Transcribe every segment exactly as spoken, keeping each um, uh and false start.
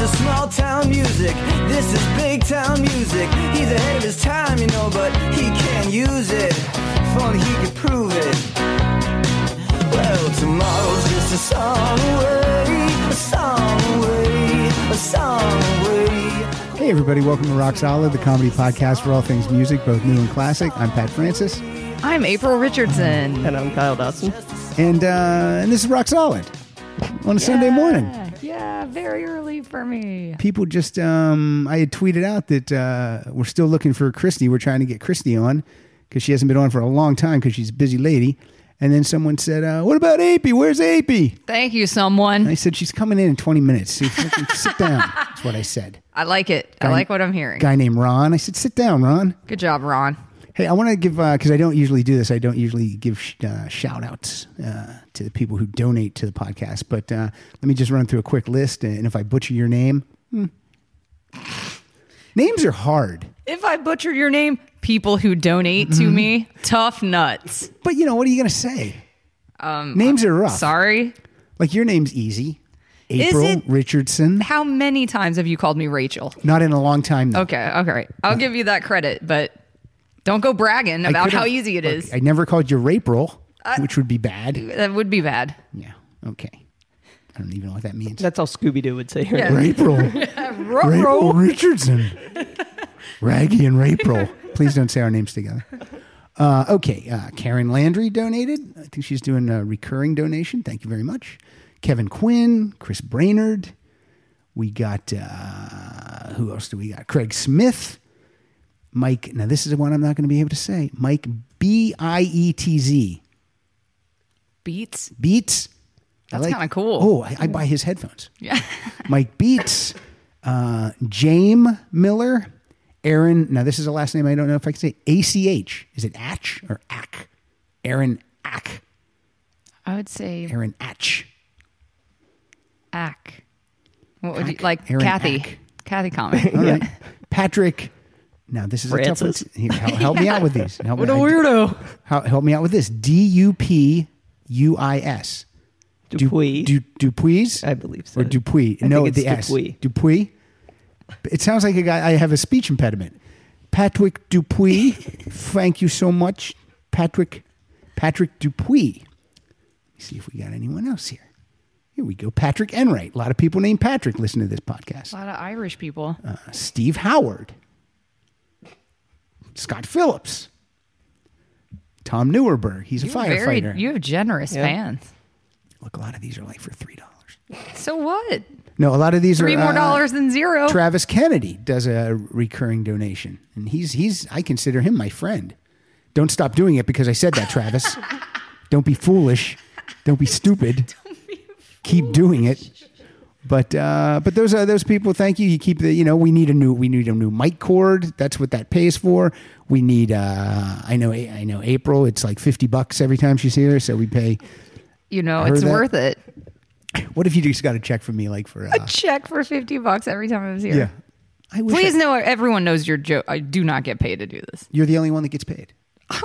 is small town music. This is big town music. He's ahead of his time, you know, but he can't use it. If only he could prove it. Well, tomorrow's just a song away, a song away, a song away. Hey everybody, welcome to Rock Solid, the comedy podcast for all things music, both new and classic. I'm Pat Francis. I'm April Richardson. And I'm Kyle Dawson. And uh, and this is Rock Solid on a yeah, Sunday morning. Yeah, very early for me. People just, um, I had tweeted out that uh, we're still looking for Christy. We're trying to get Christy on because she hasn't been on for a long time because she's a busy lady. And then someone said, uh, what about A P? Where's A P? Thank you, someone. And I said, she's coming in in twenty minutes. Sit, sit down. That's what I said. I like it. Guy, I like what I'm hearing. Guy named Ron. I said, sit down, Ron. Good job, Ron. Hey, I want to give, because uh, I don't usually do this, I don't usually give sh- uh, shout outs uh, to the people who donate to the podcast. But uh, let me just run through a quick list. And if I butcher your name, hmm. Names are hard. If I butchered your name, people who donate mm-hmm. to me, tough nuts. But, you know, what are you going to say? Um, Names are rough. Sorry. Like, your name's easy. April Is it, Richardson. How many times have you called me Rachel? Not in a long time, though. Okay, okay. I'll uh, give you that credit, but don't go bragging about how easy it is. Look, I never called you Rapril, uh, which would be bad. That would be bad. Yeah, okay. I don't even know what that means. That's all Scooby-Doo would say. Yeah. Rapril. yeah, Rapril Richardson. Raggy and Rapril. Please don't say our names together. Uh, okay, uh, Karen Landry donated. I think she's doing a recurring donation. Thank you very much. Kevin Quinn, Chris Brainerd. We got, uh, who else do we got? Craig Smith. Mike, now this is the one I'm not going to be able to say. Mike B I E T Z. Beats? Beats. That's like, kind of cool. Oh, I, I buy his headphones. Yeah. Mike Beats. Uh, James Miller. Aaron, now this is a last name I don't know if I can say. A C H. Is it Atch or Ack? Aaron Ack. I would say. Aaron Atch. Ack. What would Ack. you like? Aaron Kathy. Ack. Kathy comment. All right. Patrick. Now this is Francis. a tough one. Here, help, help me out with these. Help what me, a weirdo. Help, help me out with this. D U P U I S. Dupuis. Du, du, Dupuis? I believe so. Or Dupuis. I no, think the it's S. Dupuis. Dupuis. It sounds like a guy. I have a speech impediment. Patrick Dupuis. Thank you so much, Patrick. Patrick Dupuis. Let's see if we got anyone else here. Here we go. Patrick Enright. A lot of people named Patrick listen to this podcast. A lot of Irish people. Uh, Steve Howard. Scott Phillips. Tom Neuerberg. He's a You're firefighter. Very, you have generous yeah. fans. Look, a lot of these are like for three dollars. So what? No, a lot of these Three are... Three more uh, dollars than zero. Travis Kennedy does a recurring donation. And he's, he's, I consider him my friend. Don't stop doing it because I said that, Travis. Don't be foolish. Don't be stupid. Don't be foolish. Keep doing it. But uh, but those are those people. Thank you. You keep the you know we need a new we need a new mic cord. That's what that pays for. We need uh, I know I know April. It's like fifty bucks every time she's here, so we pay. You know it's that. worth it. What if you just got a check from me like for uh, a check for fifty bucks every time I was here? Yeah. I wish Please I, know everyone knows your joke. I do not get paid to do this. You're the only one that gets paid.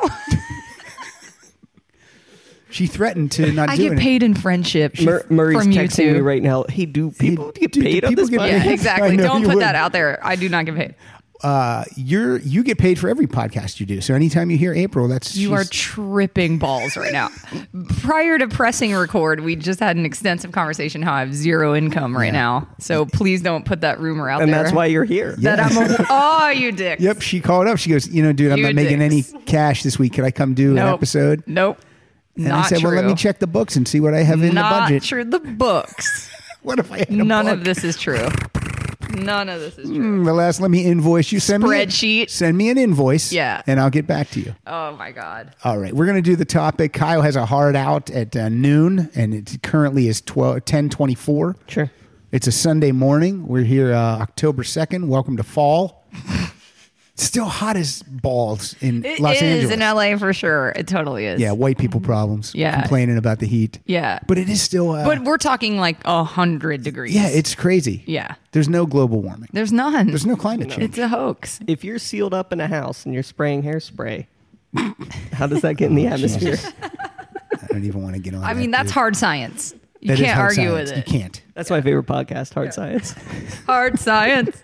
She threatened to not I do get it. paid in friendship. Mur- Murray's from texting you me two. right now. Hey, do people Hey, get do- paid do on people this get podcast? paid? Yeah, I exactly. know Don't you put would. that out there. I do not get paid. Uh, you're you get paid for every podcast you do. So anytime you hear April, that's You are she's- tripping balls right now. Prior to pressing record, we just had an extensive conversation how I have zero income right Yeah. now. So please don't put that rumor out And there. that's why you're here. That I'm a, oh, you dick. Yep, she called up. She goes, you know, dude, I'm You not making dicks. any cash this week. Could I come do Nope. an episode? Nope. And Not I said, true. well, let me check the books and see what I have in Not the budget. true. The books. What if I had a None book? of this is true. None of this is true. Mm, the last, let me invoice you. Send Spreadsheet. Me a, send me an invoice. Yeah. And I'll get back to you. Oh my God. All right. We're going to do the topic. Kyle has a hard out at uh, noon, and it currently is twelve, ten twenty-four. Sure. It's a Sunday morning. We're here uh, October second. Welcome to fall. It's still hot as balls in It Los is Angeles. in L A for sure. It totally is. Yeah, white people problems. Yeah. Complaining about the heat. Yeah. But it is still... Uh, But we're talking like a hundred degrees. yeah, it's crazy. Yeah. There's no global warming. There's none. There's no climate change. It's a hoax. If you're sealed up in a house and you're spraying hairspray, how does that get in the atmosphere? I don't even want to get on I that, mean, that's dude. hard science. You That is can't hard argue science. with it. You can't. That's my favorite podcast, Hard Science. Hard science.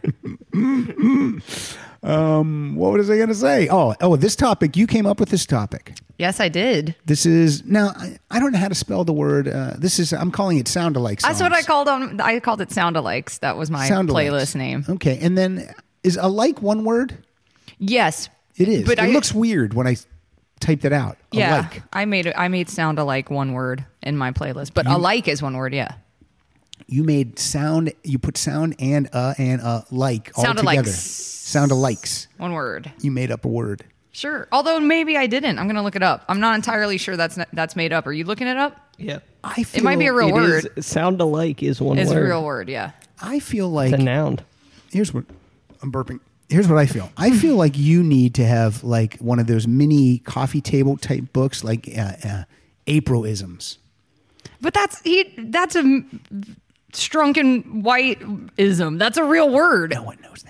Um, what was I going to say? Oh, oh, this topic. You came up with this topic. Yes, I did. This is now. I, I don't know how to spell the word. Uh, this is. I'm calling it sound-alike songs. That's what I called them. I called it sound-alikes. That was my Sound-alikes. playlist name. Okay, and then is alike one word? Yes, It is. But it I- looks weird when I typed it out. yeah. Alike. I made it. I made sound-alike one word in my playlist, but alike is one word. Yeah. You made sound. You put sound and uh and uh like all Sound-alikes. together. Sound-alikes. One word. You made up a word. Sure. Although maybe I didn't. I'm going to look it up. I'm not entirely sure that's not, that's made up. Are you looking it up? Yeah. I feel It might be a real It word. is- sound alike is one It's word. a real word. Yeah. I feel It's like a noun. here's what I'm burping. Here's what I feel. I feel like you need to have like one of those mini coffee table type books, like uh, uh, April-isms. But that's he. That's a m- strunken white-ism. That's a real word. No one knows that.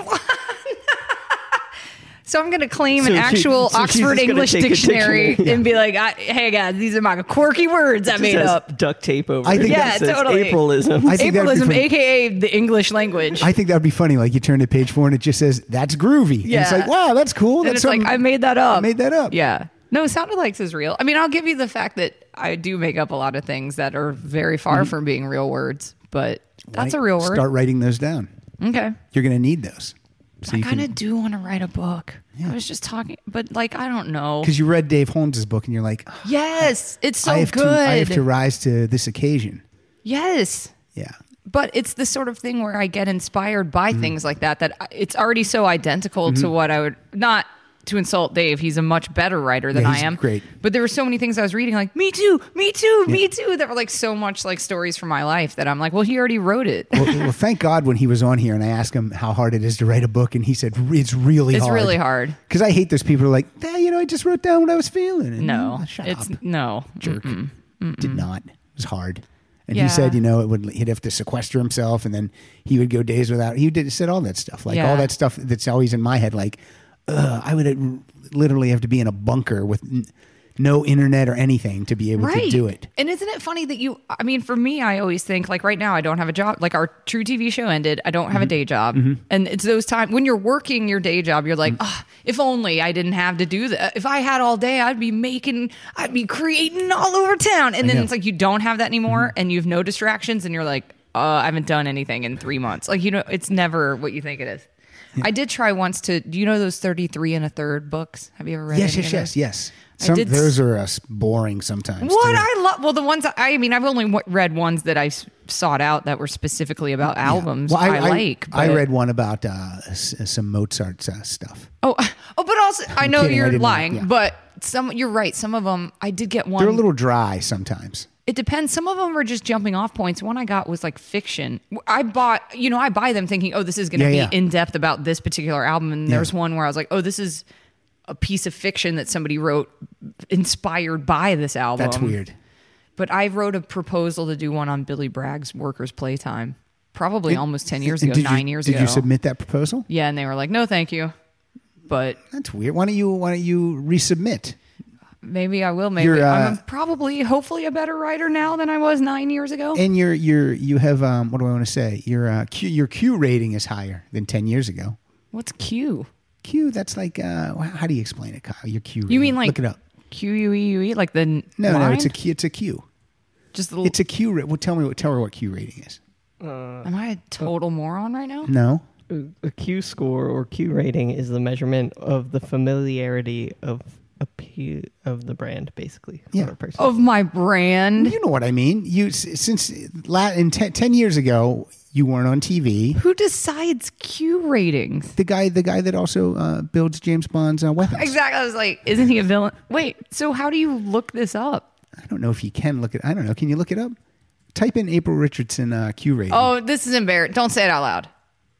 So I'm going to claim So an she- actual so she's Oxford just gonna English take a dictionary, dictionary, yeah. and be like, I, "Hey guys, these are my quirky words I It made just has up." duct tape over I it. think It Yeah, says totally. April-ism. I think that'd be Ableism, funny. aka the English language. I think that would be funny. Like you turn to page four and it just says that's groovy. And it's Yeah. like, wow, that's cool. and That's it's like something- I made that up. I made that up. Yeah. No, sound alikes is real. I mean, I'll give you the fact that I do make up a lot of things that are very far from being real words, but that's Right? a real word. Start writing those down. Okay. You're going to need those. So I you kind can, of do want to write a book. I was just talking, but like, I don't know. because you read Dave Holmes' book and you're like, "Oh, Yes, it's so I have good. to, I have to rise to this occasion. Yes. Yeah. But it's the sort of thing where I get inspired by Mm-hmm. things like that, that I- it's already so identical to what I would, not to insult Dave. He's a much better writer than Yeah, I he's am. great. But there were so many things I was reading, like, me too, me too, me too, that were like so much like stories from my life that I'm like, well, he already wrote it. Well, well, thank God when he was on here and I asked him how hard it is to write a book, and he said it's really It's hard. really hard. Because I hate those people who are like, eh, you know, I just wrote down what I was feeling. And, No, "Oh, shut it's up, no. jerk. Did not. It was hard. And Yeah. he said, you know, it would he'd have to sequester himself, and then he would go days without. He did said all that stuff, like Yeah. all that stuff that's always in my head. Like, ugh, I would uh, literally have to be in a bunker with n- no internet or anything to be able to do it. And isn't it funny that you, I mean, for me, I always think like right now, I don't have a job. Like our True T V show ended. I don't have a day job. And it's those times when you're working your day job, you're like, oh, if only I didn't have to do that. If I had all day, I'd be making, I'd be creating all over town. And then know. it's like you don't have that anymore and you have no distractions and you're like, uh, I haven't done anything in three months. Like, you know, it's never what you think it is. I did try once to, do you know those thirty-three and a third books? Have you ever read Yes, any yes, of yes, those? yes. I Some, did s- those are uh, boring sometimes. What too. I love, well, the ones I mean, I've only w- read ones that I s- sought out that were specifically about Yeah. albums Well, I, like. I but- read one about uh, s- some Mozart uh, stuff. Oh, oh, but also I know kidding, I you're didn't know, lying, yeah. but some you're right. Some of them I did get one. They're a little dry sometimes. It depends. Some of them are just jumping off points. One I got was like fiction. I bought, you know, I buy them thinking, oh, this is going to Yeah, be yeah. in depth about this particular album. And Yeah. there's one where I was like, oh, this is a piece of fiction that somebody wrote inspired by this album. That's weird. But I wrote a proposal to do one on Billy Bragg's Workers' Playtime, probably almost ten years And ago, did you- nine years did ago. you submit that proposal? Yeah, and they were like, no, thank you. But That's weird. Why don't you Why don't you resubmit? maybe I will. Maybe You're, uh, I'm probably, hopefully, a better writer now than I was nine years ago. And your your you have um what do I want to say? Your uh, Q, your Q rating is higher than ten years ago. What's Q? Q, that's like uh how do you explain it, Kyle? Your Q. You rating. mean like look it up? Q U E U E, like the n- No, no, line? it's a Q. It's a Q. Just the, It's a Q. ra- Well, tell me what. Tell her what Q rating is. am I a total moron right now? No. A Q score or Q rating is the measurement of the familiarity of a P of the brand, basically. for Yeah. a person. Of my brand. You know what I mean. You s- since la- in ten, ten years ago you weren't on T V. Who decides Q ratings? The guy, the guy that also uh, builds James Bond's uh, weapons. Exactly. I was like, isn't he a villain? Wait, so how do you look this up? I don't know if you can look it. I don't know. Can you look it up? Type in April Richardson uh, Q rating. Oh, this is embarrassing. Don't say it out loud.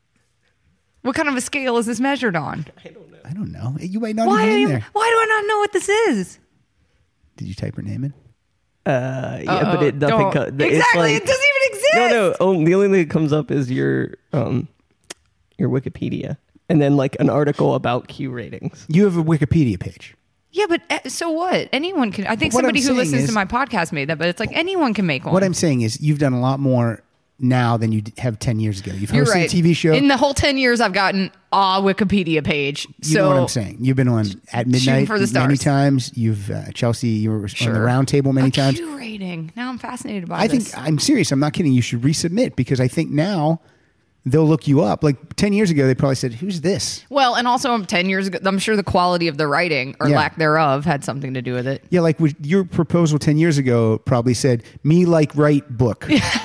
What kind of a scale is this measured on? I don't know. You might not Why, even do in you- there. why do I not know what this is? Did you type her name in? Uh, yeah, Uh-oh, but it nothing. don't. Co- it's Exactly, like- it doesn't even exist. No, no. Oh, the only thing that comes up is your um, your Wikipedia, and then like an article about Q ratings. You have a Wikipedia page. Yeah, but uh, so what? Anyone can. I think What I'm somebody who saying listens is- to my podcast made that, but it's like anyone can make one. What I'm saying is, you've done a lot more now than you d- have ten years ago. You've You're hosted right. a T V show. In the whole ten years, I've gotten a Wikipedia page. You so know what I'm saying? You've been on at midnight for the many stars. times. You've uh, Chelsea. You were Sure. on the round table many a times. Q rating. Now I'm fascinated by I this. think I'm serious. I'm not kidding. You should resubmit because I think now they'll look you up. Like ten years ago, they probably said, "Who's this?" Well, and also um, ten years ago, I'm sure the quality of the writing or Yeah. lack thereof had something to do with it. Yeah, like with your proposal ten years ago probably said, "Me like write book."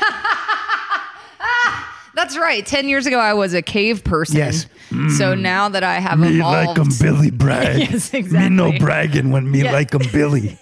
That's right. Ten years ago, I was a cave person. Yes. So now that I have evolved, Billy brag. Yes, exactly. bragging when me Yeah. like 'em Billy.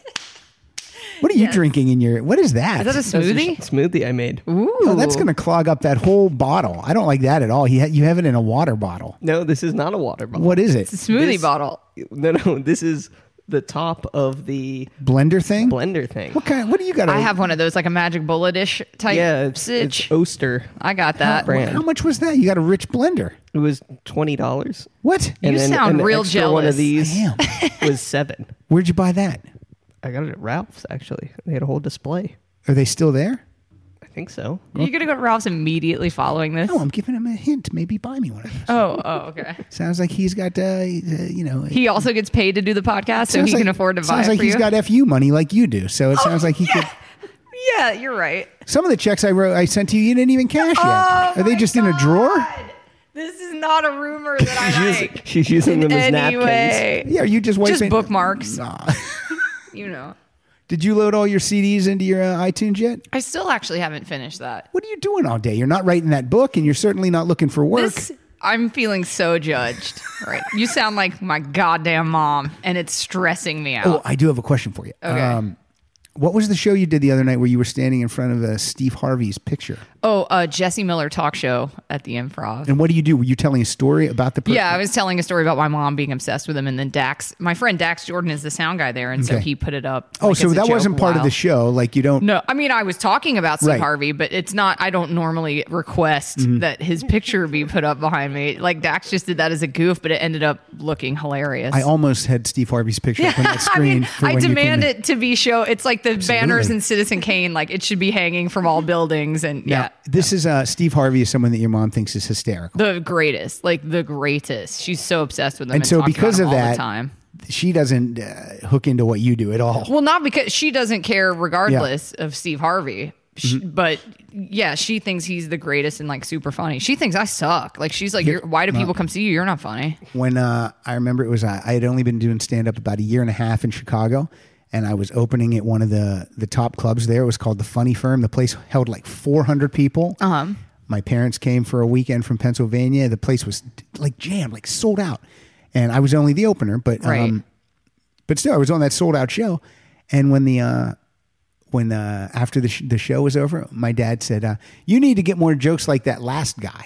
What are you Yes. drinking in your? What is that? is that a That's a smoothie? sh- smoothie I made. Ooh, Oh, that's going to clog up that whole bottle. I don't like that at all. You, ha- you have it in a water bottle. No, this is not a water bottle. What is it? It's a smoothie This- bottle. No, no, this is the top of the Blender thing? blender thing. What kind? What do you got? I have one of those, like a magic bullet-ish type Yeah, it's, it's sitch. Oster. I got that. brand. How much was that? You got a rich blender. It was twenty dollars. What? You sound an real extra One jealous. of these Damn. was seven. Where'd you buy that? I got it at Ralph's actually. They had a whole display. Are they still there? I think so. Are you going to go to Ralph's immediately following this? No, I'm giving him a hint. Maybe buy me one of those. Oh, oh, okay. Sounds like he's got, uh, uh, you know. He also gets paid to do the podcast, so sounds he like- can afford to buy Sounds it like for he's you. got F U money like you do. So it sounds like he could. Yeah, you're right. Some of the checks I wrote, I sent to you, you didn't even cash Oh, yet. Are they my just in a drawer? God. This is not a rumor that I She's, like. she's using them as napkins. Anyway, Yeah, are you just wiping? just bookmarks. Nah. You know, Did you load all your C Ds into your uh, iTunes yet? I still actually haven't finished that. What are you doing all day? You're not writing that book, and you're certainly not looking for work. This, I'm feeling so judged. Right, you sound like my goddamn mom, and it's stressing me out. Oh, I do have a question for you. Okay. Um, what was the show you did the other night where you were standing in front of uh, Steve Harvey's picture? Oh, uh, Jesse Miller talk show at the Improv. And what do you do? Were you telling a story about the person? Yeah, I was telling a story about my mom being obsessed with him, and then Dax, my friend Dax Jordan, is the sound guy there, and so Okay. he put it up. Oh, like, so as a that joke wasn't part of while- the show. Like you don't. No, I mean I was talking about Steve Right. Harvey, but it's not. I don't normally request Mm-hmm. that his picture be put up behind me. Like Dax just did that as a goof, but it ended up looking hilarious. I almost had Steve Harvey's picture up on that I screen. mean, for I when you demand came in. it to be show. It's like the banners Absolutely. in Citizen Kane. Like it should be hanging from all buildings, and Now, yeah, this is uh, Steve Harvey is someone that your mom thinks is hysterical. the greatest, like the greatest. She's so obsessed with him, And and, so talks because about of him all that, the time. She doesn't uh, hook into what you do at all. Well, not because she doesn't care, regardless of Steve Harvey. She, Mm-hmm. But yeah, she thinks he's the greatest and like super funny. She thinks I suck. Like she's like, You're, why do people come see you? You're not funny. When uh, I remember it was, uh, I had only been doing stand up about a year and a half in Chicago, and I was opening at one of the the top clubs there. It was called the Funny Firm. The place held like four hundred people. Uh-huh. My parents came for a weekend from Pennsylvania. The place was like jammed, like sold out, and I was only the opener. But Right. um, but still, I was on that sold out show. And when the uh, when uh, after the sh- the show was over, my dad said, uh, "You need to get more jokes like that last guy."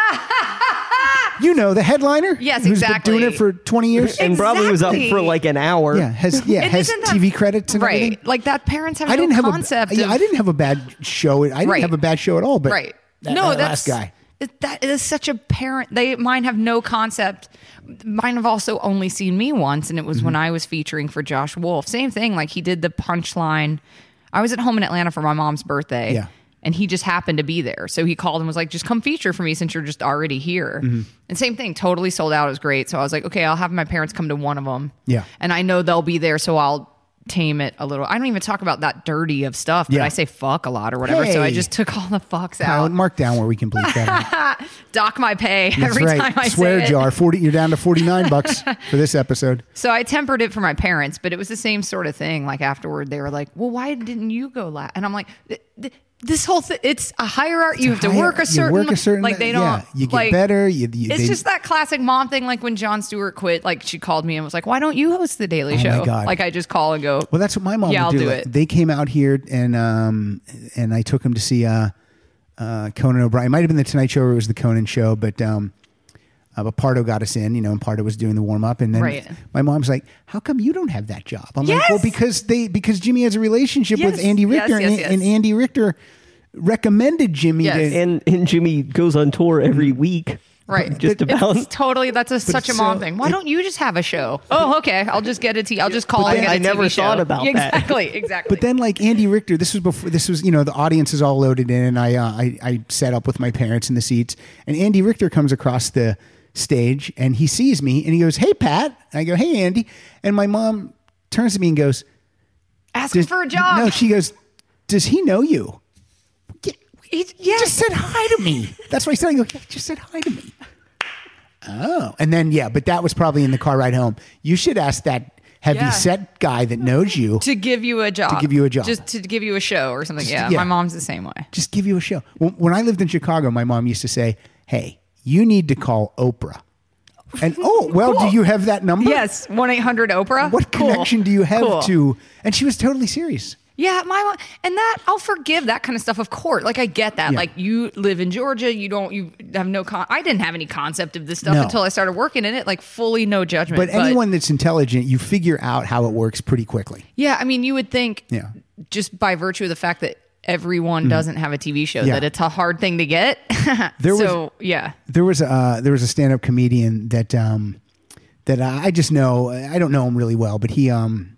You know, the headliner. Yes, who's exactly. Been doing it for twenty years. And probably was up Exactly. for like an hour. Yeah, has yeah And has isn't that- T V credits and Right. everything. Like that parents have I no didn't have concept a yeah, of I didn't have a bad show. I didn't Right. have a bad show at all. But right. that, no, that that's last guy. it- That is such a parent. They mine have no concept. Mine have also only seen me once, and it was Mm-hmm. when I was featuring for Josh Wolf. Same thing. Like he did the punchline. I was at home in Atlanta for my mom's birthday. Yeah. And he just happened to be there. So he called and was like, just come feature for me since you're just already here. Mm-hmm. And same thing, totally sold out. It was great. So I was like, okay, I'll have my parents come to one of them. Yeah. And I know they'll be there, so I'll tame it a little. I don't even talk about that dirty of stuff, but Yeah. I say fuck a lot or whatever. So I Hey. just took all the fucks Kyle, out. mark down where we can bleep that out. Dock my pay That's every right. time I Swear say it. jar. Forty. You're down to forty nine bucks for this episode. So I tempered it for my parents, but it was the same sort of thing. Like afterward, they were like, well, why didn't you go last? And I'm like, th- th- this whole thing, it's a hierarchy. You have to Higher- work a certain, You work a certain. like they don't, Yeah, you get like, better. You, you, It's they- just that classic mom thing. Like when Jon Stewart quit, like she called me and was like, why don't you host the Daily Oh my Show? God. Like I just call and go, Well, that's what my mom Yeah, would I'll do. do Like, it. They came out here and um and I took him to see uh uh Conan O'Brien. It might have been the Tonight Show or it was the Conan Show, but um uh, but Pardo got us in, you know, and Pardo was doing the warm up, and then Right. my mom's like, "How come you don't have that job?" I'm like, Yes! "Well, because they because Jimmy has a relationship with Yes, Andy yes, Richter, yes, and, yes. and Andy Richter recommended Jimmy Yes. to." And and Jimmy goes on tour every week. Right. Just to It's balance. totally, that's a, such a it's mom so- thing. Why it- don't you just have a show? Oh, okay. I'll just get a T. I'll just call But it then- a I never T V show. thought about Yeah, that. Exactly. Exactly. But then, like Andy Richter, this was before. This was, you know, the audience is all loaded in, and I, uh, I, I set up with my parents in the seats, and Andy Richter comes across the stage, and he sees me, and he goes, "Hey, Pat." I go, "Hey, Andy," and my mom turns to me and goes, ask him "Does- for a job. No, she goes, "Does he know you?" Yeah, He, he yes. just said hi to me. That's what I said. I go, "Yeah, he just said hi to me." Oh, and then yeah, but that was probably in the car ride home. You should ask that heavy Yeah. set guy that knows you. to give you a job. To give you a job. Just to give you a show or something. Yeah, yeah. my mom's the same way. Just give you a show. When, when I lived in Chicago, my mom used to say, "Hey, you need to call Oprah." And oh, well, Cool. do you have that number? Yes, one eight hundred Oprah. What Cool. connection do you have Cool. to? And she was totally serious. Yeah, my mom, and that I'll forgive that kind of stuff. Of course, like I get that. Yeah. Like you live in Georgia, you don't, you have no. Con- I didn't have any concept of this stuff No. until I started working in it. Like fully no judgment. But anyone that's intelligent, you figure out how it works pretty quickly. yeah, I mean, you would think, Yeah. just by virtue of the fact that everyone doesn't have a T V show, Yeah. that it's a hard thing to get. There was- so yeah, There was a uh, there was a stand up comedian that um, that I just know. I don't know him really well, but he um,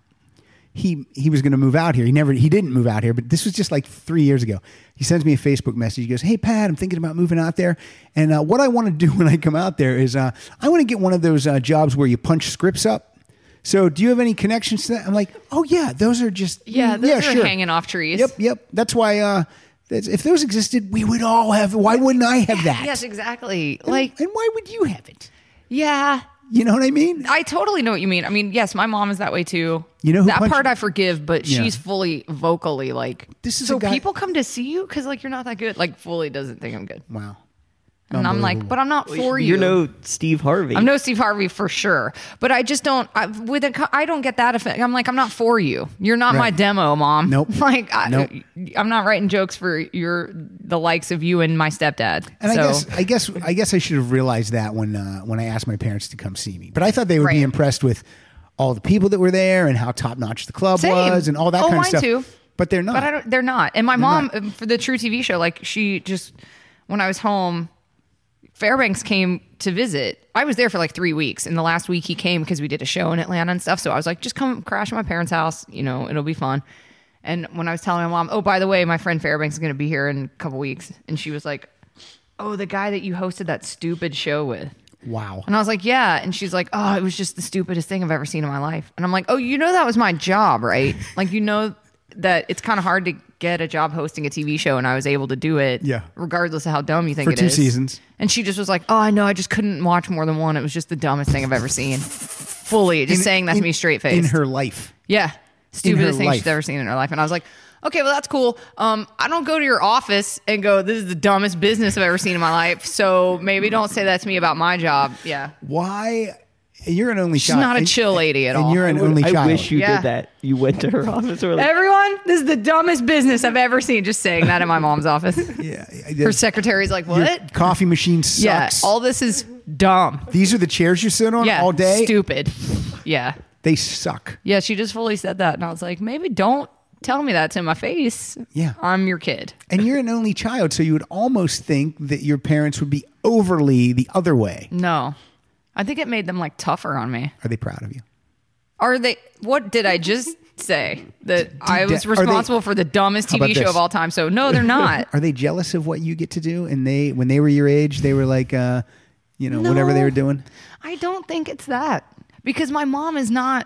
he he was going to move out here. He never he didn't move out here, but this was just like three years ago. He sends me a Facebook message. He goes, "Hey Pat, I'm thinking about moving out there, and uh, what I want to do when I come out there is uh, I want to get one of those uh, jobs where you punch scripts up. So do you have any connections to that?" I'm like, "Oh yeah, those are just yeah, mm, those yeah, are sure. hanging off trees. Yep, yep. That's why uh, that's, if those existed, we would all have. Why wouldn't I have that? Yes, exactly. Like, and why would you have it? yeah. You know what I mean? I totally know what you mean. I mean, yes, my mom is that way too. You know who that punched- part I forgive, but Yeah. she's fully vocally like. This is so a guy- people come to see you because like you're not that good. Like fully doesn't think I'm good, Wow. and I'm like, but I'm not for you. You're no Steve Harvey. I'm no Steve Harvey for sure, but I just don't. I, with a, co- I don't get that effect. I'm like, I'm not for you. You're not my Right. demo, mom. Nope. Like, I, Nope. I'm not writing jokes for your the likes of you and my stepdad. And so, I guess I guess I guess I should have realized that when uh, when I asked my parents to come see me. But I thought they would be Right. impressed with all the people that were there and how top notch the club Same. was and all that Oh, kind of mine stuff. too. But they're not. But I don't, they're not. And my mom, not. um, for the True T V show, like she just, when I was home, Fairbanks came to visit. I was there for like three weeks. And the last week he came because we did a show in Atlanta and stuff. So I was like, just come crash at my parents' house. You know, it'll be fun. And when I was telling my mom, oh, by the way, my friend Fairbanks is going to be here in a couple weeks. And she was like, oh, the guy that you hosted that stupid show with. Wow. And I was like, yeah. And she's like, oh, it was just the stupidest thing I've ever seen in my life. And I'm like, oh, you know, that was my job, right? Like, you know that it's kind of hard to get a job hosting a T V show, and I was able to do it. Yeah. Regardless of how dumb you think For it two is. seasons. And she just was like, oh, I know. I just couldn't watch more than one. It was just the dumbest thing I've ever seen. Fully. Just In- saying that in- to me straight faced. in her life. Yeah. Stupidest thing life. she's ever seen in her life. And I was like, okay, well, that's cool. Um, I don't go to your office and go, this is the dumbest business I've ever seen in my life. So maybe don't say that to me about my job. Yeah. Why? You're an only She's child. not a and- chill lady at and all. you're an I would- only I child. wish you Yeah. did that. You went to her office or like, Everyone, this is the dumbest business I've ever seen. Just saying that in my mom's office. yeah. Her secretary's like, Your what? coffee machine Yeah, sucks. all this is dumb. These are the chairs you sit on Yeah, all day. stupid. Yeah. They suck. Yeah, she just fully said that. And I was like, maybe don't tell me that to my face. Yeah. I'm your kid. And you're an only child, so you would almost think that your parents would be overly the other way. No. I think it made them like tougher on me. Are they proud of you? Are they? What did I just say? That I was are they- responsible for the dumbest How T V about show this? of all time. So no, they're not. Are they jealous of what you get to do? And they, when they were your age, they were like, uh, you know, whatever they No. were doing. I don't think it's that, because my mom is not.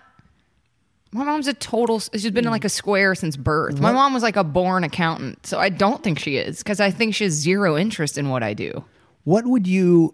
My mom's a total. She's been like a square since birth. My What? mom was like a born accountant, so I don't think she is, because I think she has zero interest in what I do. What would you,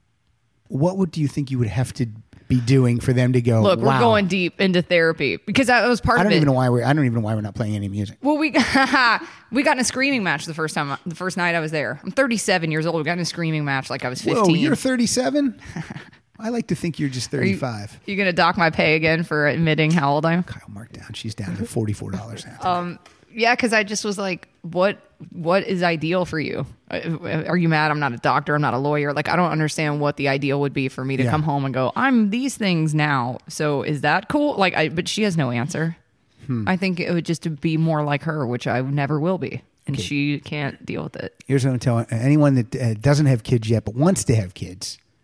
what would do you think you would have to be doing for them to go? Look, wow. we're going deep into therapy because that was part I of don't it. even know why we're. I don't even know why we're not playing any music. Well, we we got in a screaming match the first time, the first night I was there. I'm thirty-seven years old. We got in a screaming match like I was fifteen. Whoa, you're thirty-seven. I like to think you're just Are you, thirty-five. you gonna dock my pay again for admitting how old I am? Kyle, mark down. She's down to forty-four dollars now. Um, yeah, because I just was like, what what is ideal for you? Uh, Are you mad I'm not a doctor? I'm not a lawyer. Like, I don't understand what the ideal would be for me to Yeah. come home and go, I'm these things now. So is that cool? Like, I but she has no answer. Hmm. I think it would just be more like her, which I never will be. And she can't deal with it. Here's what I'm telling anyone that uh, doesn't have kids yet but wants to have kids.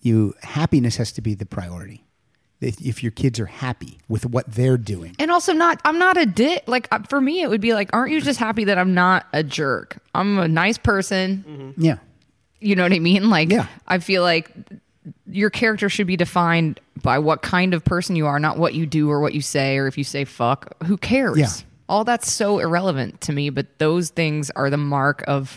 You happiness has to be the priority. If, if your kids are happy with what they're doing. And also not, I'm not a dick. Like uh, for me, it would be like, aren't you just happy that I'm not a jerk? I'm a nice person. Mm-hmm. Yeah. You know what I mean? Like, Yeah. I feel like your character should be defined by what kind of person you are, not what you do or what you say, or if you say fuck, who cares? Yeah. All that's so irrelevant to me, but those things are the mark of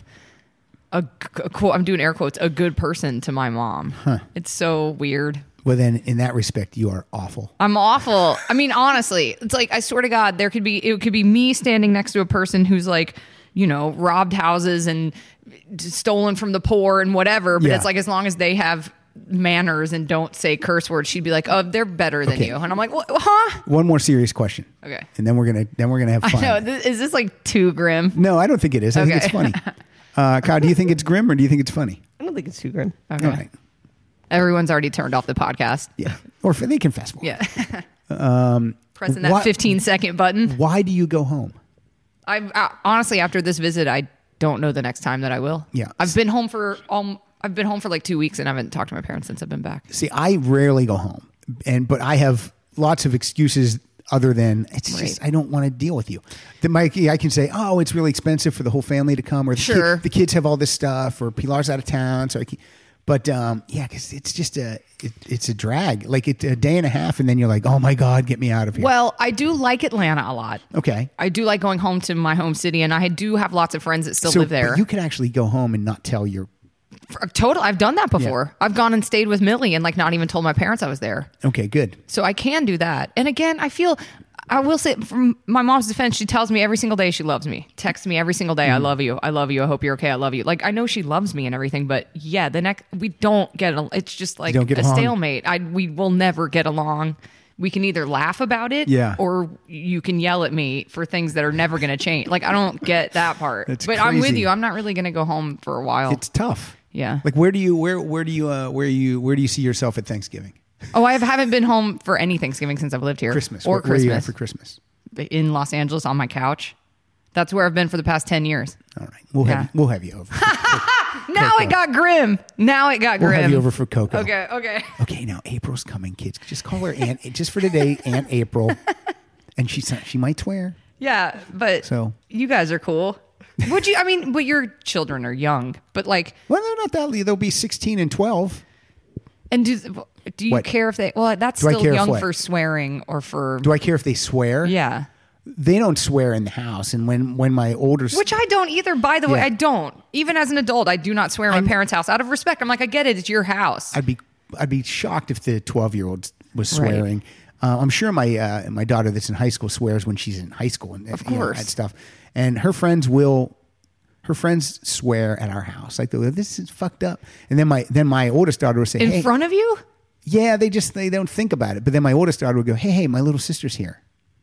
a, a quote, I'm doing air quotes, a good person to my mom. Huh. It's so weird. Well, then in that respect, you are awful. I'm awful. I mean, honestly, it's like, I swear to God, there could be, it could be me standing next to a person who's like, you know, robbed houses and stolen from the poor and whatever. But Yeah. it's like, as long as they have manners and don't say curse words, she'd be like, oh, they're better than Okay. you. And I'm like, what, huh? One more serious question. Okay. And then we're gonna then we're gonna have I fun. know. This, is this like too grim? No, I don't think it is. I think Okay. it's funny. Uh, Kyle, do you think it's grim or do you think it's funny? I don't think it's too grim. Okay. All right. Everyone's already turned off the podcast. Yeah. Or if they can fast forward. Yeah. Um, Pressing that why- fifteen second button. Why do you go home? I uh, honestly, after this visit, I don't know the next time that I will. Yeah. I've been home for um, I've been home for like two weeks and I haven't talked to my parents since I've been back. See, I rarely go home, and but I have lots of excuses other than it's just Right. I don't want to deal with you. The Mikey, I can say, oh, it's really expensive for the whole family to come, or the, Sure. kid, the kids have all this stuff, or Pilar's out of town, so I can. But um, yeah, because it's just a it, it's a drag, like it's a day and a half, and then you're like, oh my god, get me out of here. Well, I do like Atlanta a lot. Okay. I do like going home to my home city, and I do have lots of friends that still So live there. but you can actually go home and not tell your. For- Total, I've done that before. I've gone and stayed with Millie and like not even told my parents I was there. Okay, good. So I can do that. And again, I feel, I will say, from my mom's defense, she tells me every single day she loves me. Texts me every single day, I Mm-hmm. love you. I love you. I hope you're okay. I love you. Like, I know she loves me and everything, but yeah, the next, we don't get, al- it's just like don't get a along. stalemate. I, we will never get along. We can either laugh about it Yeah. or you can yell at me for things that are never going to change. Like, I don't get that part. That's but I'm with crazy. you. I'm not really going to go home for a while. It's tough. Yeah. Like where do you where where do you uh, where you where do you see yourself at Thanksgiving? Oh, I haven't been home for any Thanksgiving since I've lived here. Christmas. Or where, where are you at Christmas. for Christmas? In Los Angeles on my couch. That's where I've been for the past ten years. All right. We'll Yeah. have we'll have you over. Now it got grim. Now it got We'll grim. have you over for Coco. Okay, okay. Okay, now April's coming, kids. Just call her Aunt just for today, Aunt April. And she she might swear. Yeah, but So- you guys are cool. Would you? I mean, but your children are young. But like, Well, they're not that they'll be sixteen and twelve. and do do you What? care if they? Well, that's Do I still care if young what? for swearing or for. Do I care if they swear? Yeah. They don't swear in the house. And when when my older s- Which I don't either, by the way. Yeah. I don't. Even as an adult, I do not swear in my parents' house out of respect. I'm like, I get it. It's your house. I'd be I'd be shocked if the twelve year old was Right. swearing. Uh, I'm sure my uh, my daughter that's in high school swears when she's in high school and Of you know, course. that stuff. And her friends will her friends swear at our house like this is fucked up. And then my then my oldest daughter will say, in hey, front of you? yeah, they just they don't think about it. But then my oldest daughter would go, hey, hey, my little sister's here.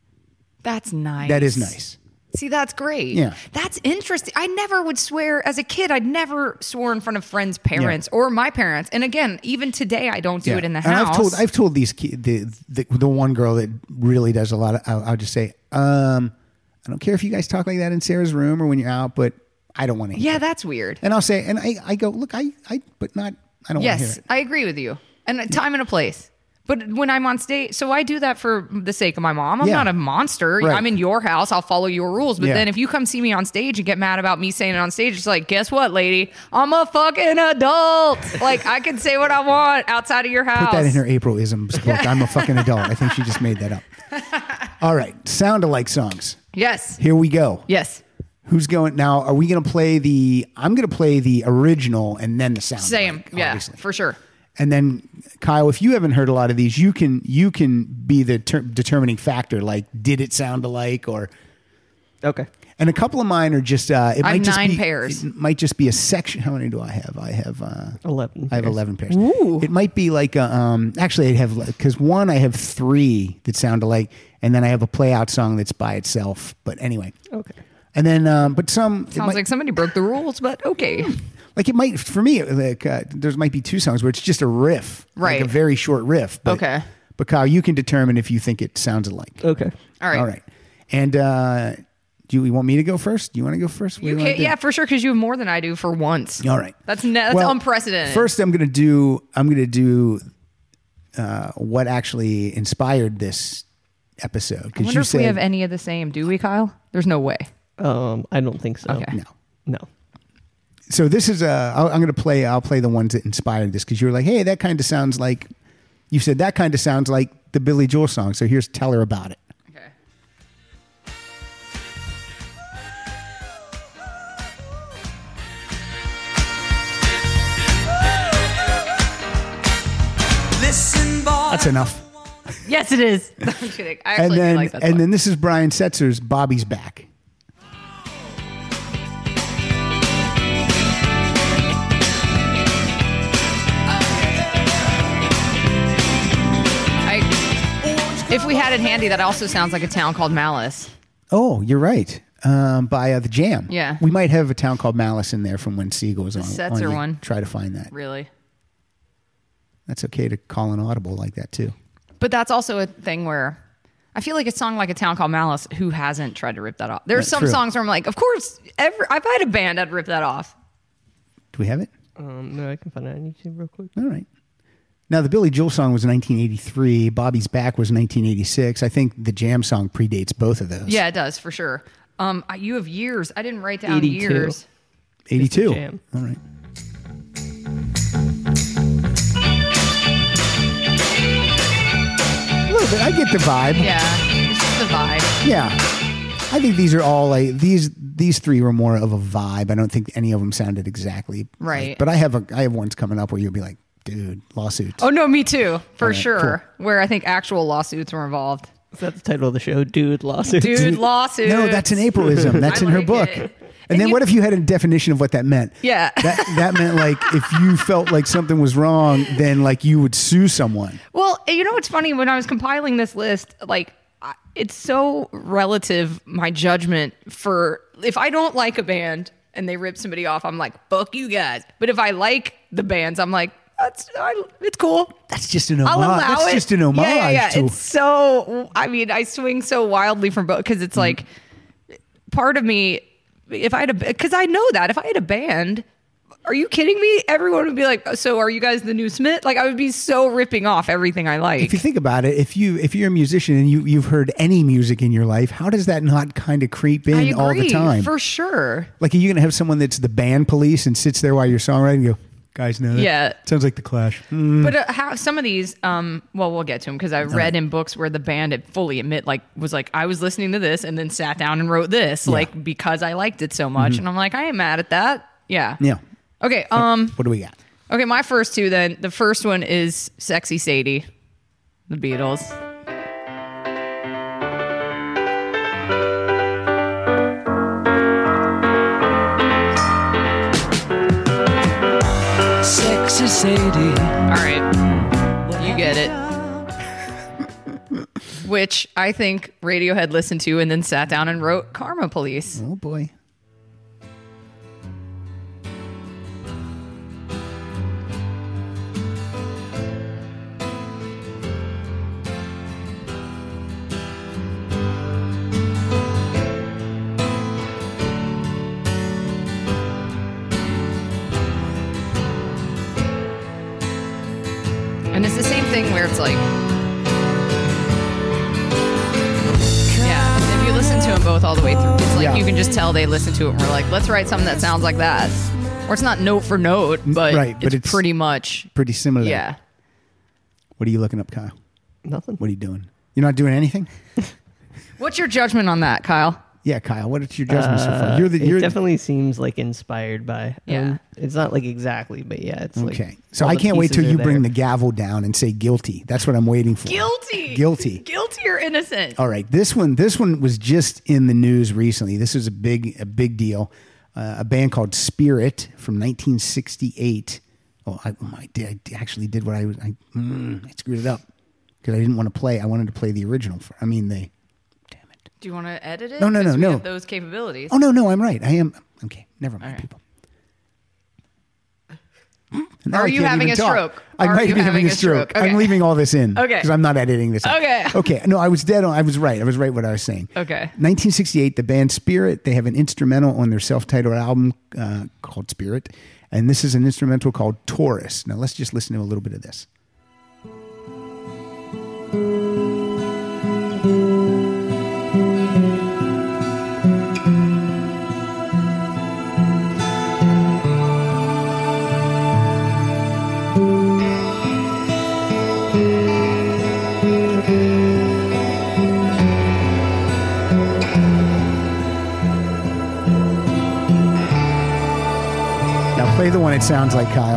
That's nice. That is nice. See, that's great. Yeah. That's interesting. I never would swear as a kid. I'd never swore in front of friends' parents or my parents. And again, even today, I don't do Yeah. it in the And house. I've told I've told these ki- the, the the one girl that really does a lot of I'll, I'll just say, um, I don't care if you guys talk like that in Sarah's room or when you're out, but I don't want to. yeah, that's weird. And I'll say, and I, I go, look, I, I, but not, I don't want to Yes, hear it. I agree with you. And a time and a place. But when I'm on stage, so I do that for the sake of my mom. I'm Yeah. not a monster. Right. I'm in your house. I'll follow your rules. But Yeah. then if you come see me on stage and get mad about me saying it on stage, it's like, guess what, lady? I'm a fucking adult. Like, I can say what I want outside of your house. Put that in her April isms book. I'm a fucking adult. I think she just made that up. All right. Sound alike songs. Yes. Here we go. Yes. Who's going now? Are we going to play the, I'm going to play the original and then the sound. Same. alike, Yeah, obviously. for sure. And then Kyle, if you haven't heard a lot of these, you can, you can be the ter- determining factor. Like, did it sound alike or, Okay. and a couple of mine are just, uh, it I have might just nine be, pairs. It might just be a section. How many do I have? I have, uh, eleven. I have pairs. eleven pairs. It might be like a, um, actually I have, because one, I have three that sound alike, and then I have a play out song that's by itself. But anyway. Okay. And then, um, but some, it Sounds might- like somebody broke the rules, but okay. like it might, for me, like, uh, there might be two songs where it's just a riff. Right. Like a very short riff. But, Okay. But Kyle, you can determine if you think it sounds alike. Okay. All right. All right. And, uh, Do you want me to go first? Do you want to go first? What do You wanna can, do? yeah, for sure, because you have more than I do for once. All right. That's ne- that's Well, unprecedented. First, I'm going to do. I'm going to do uh, what actually inspired this episode. I Because wonder you if said we have any of the same. Do we, Kyle? There's no way. Um, I don't think so. Okay. no. No. So this is a. I'll, I'm going to play. I'll play the ones that inspired this because you were like, hey, that kind of sounds like. You said that kind of sounds like the Billy Joel song. So here's "Tell Her About It." Okay. Listen, boy. That's enough. Yes, it is. I'm kidding. I actually And then do like that and song. then this is Brian Setzer's "Bobby's Back." I, if we had it handy, that also sounds like a town called Malice. Oh, you're right. Um, by uh, the Jam. Yeah. We might have a town called Malice in there from when Siegel was on. Setzer on you. one. Try to find that. Really. That's okay to call an audible like that too. But that's also a thing where I feel like a song like a town called Malice, who hasn't tried to rip that off? There's That's some true. songs where I'm like, of course, every, if I had a band, I'd rip that off. Do we have it? Um, no, I can find it on YouTube real quick. All right. Now, the Billy Joel song was nineteen eighty-three. Bobby's Back was nineteen eighty-six. I think the Jam song predates both of those. Yeah, it does for sure. Um, I- you have years. I didn't write down eighty-two. years. eighty-two. It's the Jam. All right. A little bit. I get the vibe. Yeah, it's just the vibe. Yeah. I think these are all like these these three were more of a vibe. I don't think any of them sounded exactly Right. But I have a I have ones coming up where you'll be like, dude, lawsuits. Oh no, me too, for All right, sure. Where I think actual lawsuits were involved. Is that the title of the show? Dude, lawsuit. Dude, lawsuits. No, that's an Aprillism. That's I in her like book. it. And, then you- what if you had a definition of what that meant? Yeah. That that meant like if you felt like something was wrong, then like you would sue someone. Well, you know what's funny? When I was compiling this list, like, I- it's so relative, my judgment for if I don't like a band and they rip somebody off, I'm like, fuck you guys. But if I like the bands, I'm like, that's I, it's cool. That's just an homage. I'll allow That's it. just an homage Yeah, yeah, yeah. to It's so. I mean, I swing so wildly from both because Mm-hmm. it's like part of me. If I had a, because I know that if I had a band, are you kidding me? Everyone would be like, "So are you guys the new Smith?" Like I would be so ripping off everything I like. if you think about it, if you if you're a musician and you you've heard any music in your life, how does that not kind of creep in I agree, all the time? for sure. Like, are you going to have someone that's the band police and sits there while you're songwriting and go, guys, know that? Yeah. Sounds like the Clash. Mm. But uh, how, some of these, um, well, we'll get to them because I read in books where the band had fully admit, like, was like, I was listening to this and then sat down and wrote this, like, because I liked it so much. And I'm like, I ain't mad at that. Yeah. Yeah. Okay. Um. What do we got? Okay. My first two. Then the first one is "Sexy Sadie," the Beatles. Sexy Sadie. All right, you get it. Which I think Radiohead listened to and then sat down and wrote "Karma Police." Oh, boy. And it's the same thing where it's like, yeah, if you listen to them both all the way through, it's like Yeah. you can just tell they listen to it and we're like, let's write something that sounds like that. Or it's not note for note, but, Right, but it's, it's- pretty much, Pretty similar. yeah. What are you looking up, Kyle? Nothing. What are you doing? You're not doing anything? What's your judgment on that, Kyle? Yeah, Kyle. What is your judgment so far? Uh, You're the. it You're definitely seems like inspired by. Yeah. Um, it's not like exactly, but yeah, it's like. okay. So all I the can't wait till pieces you are bring the there. gavel down and say guilty. That's what I'm waiting for. Guilty. Guilty. Guilty or innocent? All right, this one, this one was just in the news recently. This is a big, a big deal. Uh, a band called Spirit from nineteen sixty-eight. Oh, I, oh, I did. I actually did what I was. I, mm, I screwed it up because I didn't want to play. I wanted to play the original. For, I mean, the. Damn it. Do you want to edit it? No, no, no, 'Cause we no. have those capabilities. Oh no, no, I'm right. I am. Okay, never mind, All right. people. Now Are I you can't having even a talk. stroke? I Are might you be having having a a stroke. stroke? Okay. I'm leaving all this in. Okay. Because I'm not editing this out. Okay. Okay. No, I was dead on. I was right. I was right what I was saying. Okay. nineteen sixty-eight, the band Spirit, they have an instrumental on their self-titled album uh, called Spirit. And this is an instrumental called Taurus. Now let's just listen to a little bit of this. Now play the one it sounds like, Kyle.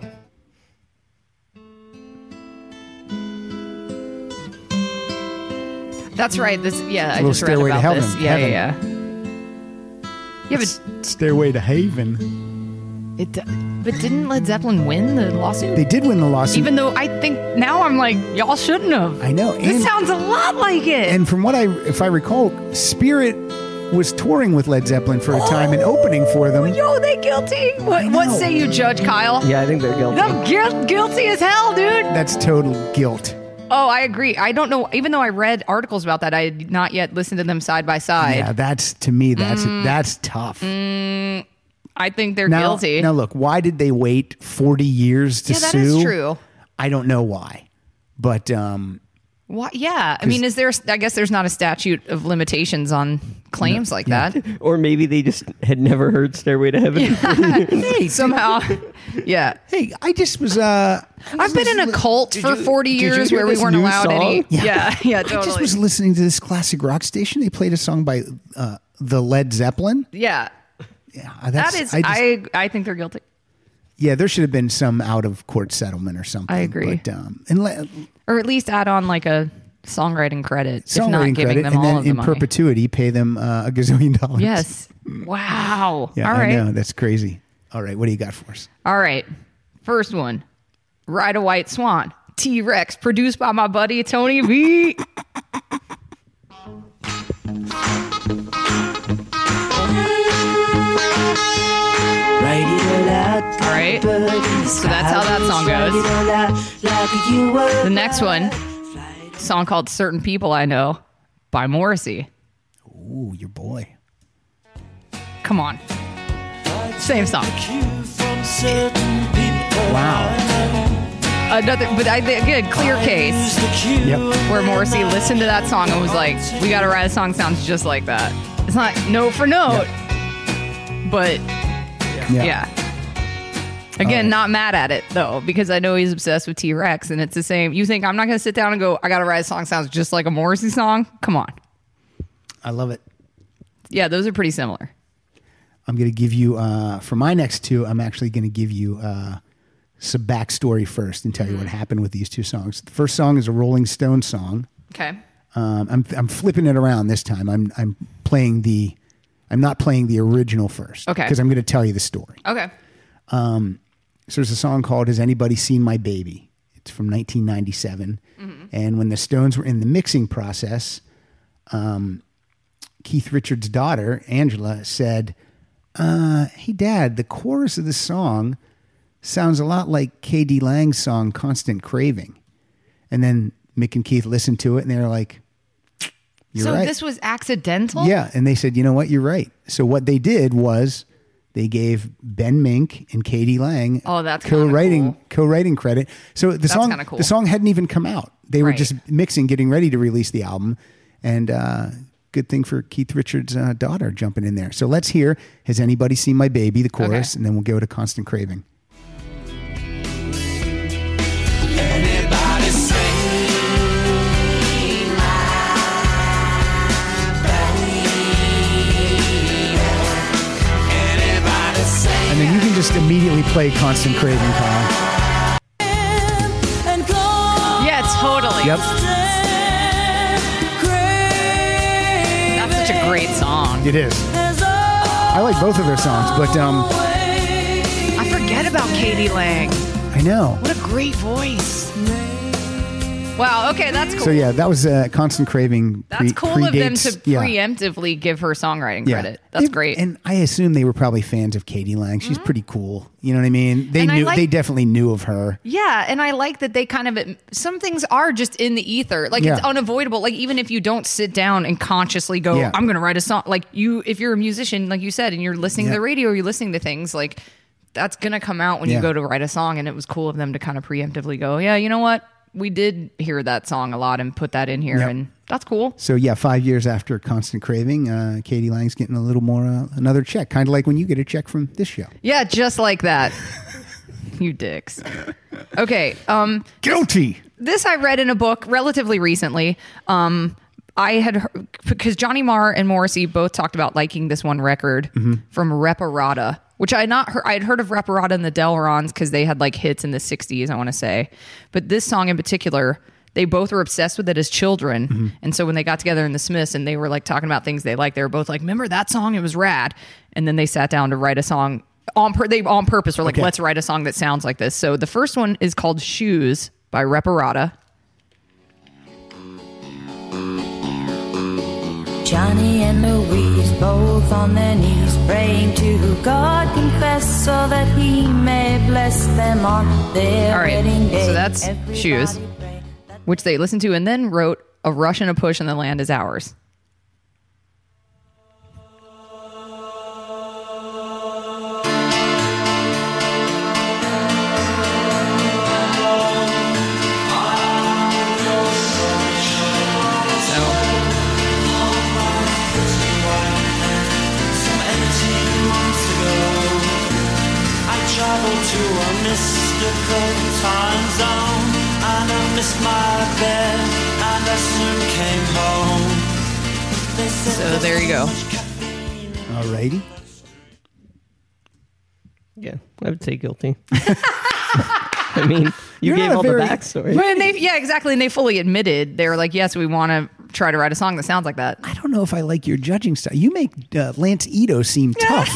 That's right. This, yeah, I Little just read Stairway to about Heaven. this. Yeah, Heaven. yeah, yeah. Yeah, but Stairway to Haven. it, but didn't Led Zeppelin win the lawsuit? They did win the lawsuit. Even though I think now I'm like, y'all shouldn't have. I know. This and- sounds a lot like it. And from what I, if I recall, Spirit was touring with Led Zeppelin for a time and opening for them. Yo, they guilty. What, I what know. say you, Judge Kyle? Yeah, I think they're guilty. Them guil- guilty as hell, dude. That's total guilt. Oh, I agree. I don't know. Even though I read articles about that, I had not yet listened to them side by side. Yeah, that's to me. That's Mm. that's tough. I think they're now, guilty. now look, why did they wait forty years to yeah, that sue? is true. I don't know why, but um, What? Yeah. I mean, is there? I guess there's not a statute of limitations on claims like that. Or maybe they just had never heard Stairway to Heaven. hey, Somehow, yeah. hey, I just was. Uh, I I've been in a was- cult Did for you- forty did you years hear where we this weren't new allowed any. song? Yeah, yeah, I totally. just was listening to this classic rock station. They played a song by uh, the Led Zeppelin. yeah, Yeah, that's, that is. I, I, just- I think they're guilty. yeah, there should have been some out of court settlement or something. I agree. But, um, and le- Or at least add on like a songwriting credit, if not songwriting giving credit, them and all then of the in money. perpetuity pay them uh, a gazillion dollars. Yes. Wow. Yeah, all I right. know. That's crazy. All right, what do you got for us? All right. First one. Ride a White Swan. T-Rex, produced by my buddy Tony V. All right. So that's how that song goes. The next one, song called Certain People I Know by Morrissey. Ooh, your boy. Come on. Same song. Wow. Another, but I think, again, clear case Yep. where Morrissey listened to that song and was like, we got to write a song that sounds just like that. It's not note for note, but Yeah. yeah. Again, right. not mad at it though, because I know he's obsessed with T-Rex and it's the same. You think I'm not going to sit down and go, I got to write a song that sounds just like a Morrissey song? Come on. I love it. Yeah, those are pretty similar. I'm going to give you, uh, for my next two, I'm actually going to give you uh, some backstory first and tell you what happened with these two songs. The first song is a Rolling Stones song. Okay. Um, I'm I'm flipping it around this time. I'm I'm playing the, I'm not playing the original first. Okay. Because I'm going to tell you the story. Okay. So there's a song called "Has Anybody Seen My Baby?" It's from nineteen ninety-seven, and when the Stones were in the mixing process, um, Keith Richards' daughter Angela said, uh, "Hey, Dad, the chorus of this song sounds a lot like K D Lang's song "Constant Craving," and then Mick and Keith listened to it, and they were like, "You're so right." this was accidental? Yeah, and they said, "You know what? You're right." So what they did was they gave Ben Mink and Katie Lang Oh, that's kinda co-writing cool. co-writing credit. So the song kinda cool. the song hadn't even come out. They were Right. just mixing, getting ready to release the album, and uh, good thing for Keith Richards' uh, daughter jumping in there. So let's hear "Has Anybody Seen My Baby?" the chorus, Okay. and then we'll go to "Constant Craving." Anybody seen Anybody seen And then you can just immediately play "Constant Craving," Kyle. Yeah, totally. Yep. That's such a great song. It is. I like both of their songs, but um, I forget about Katie Lang. I know. What a great voice. Wow. Okay, that's cool. So yeah, that was uh, Constant Craving. That's pre- cool of them to predates- yeah. preemptively give her songwriting Yeah. credit. That's They- great. And I assume they were probably fans of Katie Lang. She's pretty cool. You know what I mean? They And I knew. like- they definitely knew of her. Yeah, and I like that they kind of some things are just in the ether. Like it's Yeah. unavoidable. Like even if you don't sit down and consciously go, Yeah. I'm going to write a song. Like you, if you're a musician, like you said, and you're listening Yeah. to the radio, or you're listening to things like that's going to come out when Yeah. you go to write a song. And it was cool of them to kind of preemptively go, yeah, you know what? We did hear that song a lot and put that in here, Yep. and that's cool. So yeah, five years after Constant Craving, uh, Katie Lang's getting a little more uh, another check, kind of like when you get a check from this show. Yeah, just like that. You dicks. Okay. Um, Guilty. this I read in a book relatively recently. Um, I had heard, because Johnny Marr and Morrissey both talked about liking this one record from Reparata, which I had not heard. I had heard of Reparata and the Delrons because they had like hits in the sixties, I want to say, but this song in particular, they both were obsessed with it as children. And so when they got together in the Smiths and they were like talking about things they liked, they were both like, "Remember that song? It was rad." And then they sat down to write a song on pur- they on purpose were like, Okay. let's write a song that sounds like this. So the first one is called Shoes by Reparata. Johnny and Louise both on their knees praying to God confess so that he may bless them on their All right, wedding day. so that's Everybody Shoes, pray that which they listened to and then wrote A Rush and a Push and the Land is Ours. Traveled to a mystical time zone, and I missed my bed, and I soon came home. They said So there you go. Alrighty. Yeah, I would say guilty. I mean, you You're gave not a all very- the backstory. But they, yeah, exactly. And they fully admitted they were like, yes, we want to try to write a song that sounds like that. I don't know if I like your judging style. You make uh, Lance Ito seem tough.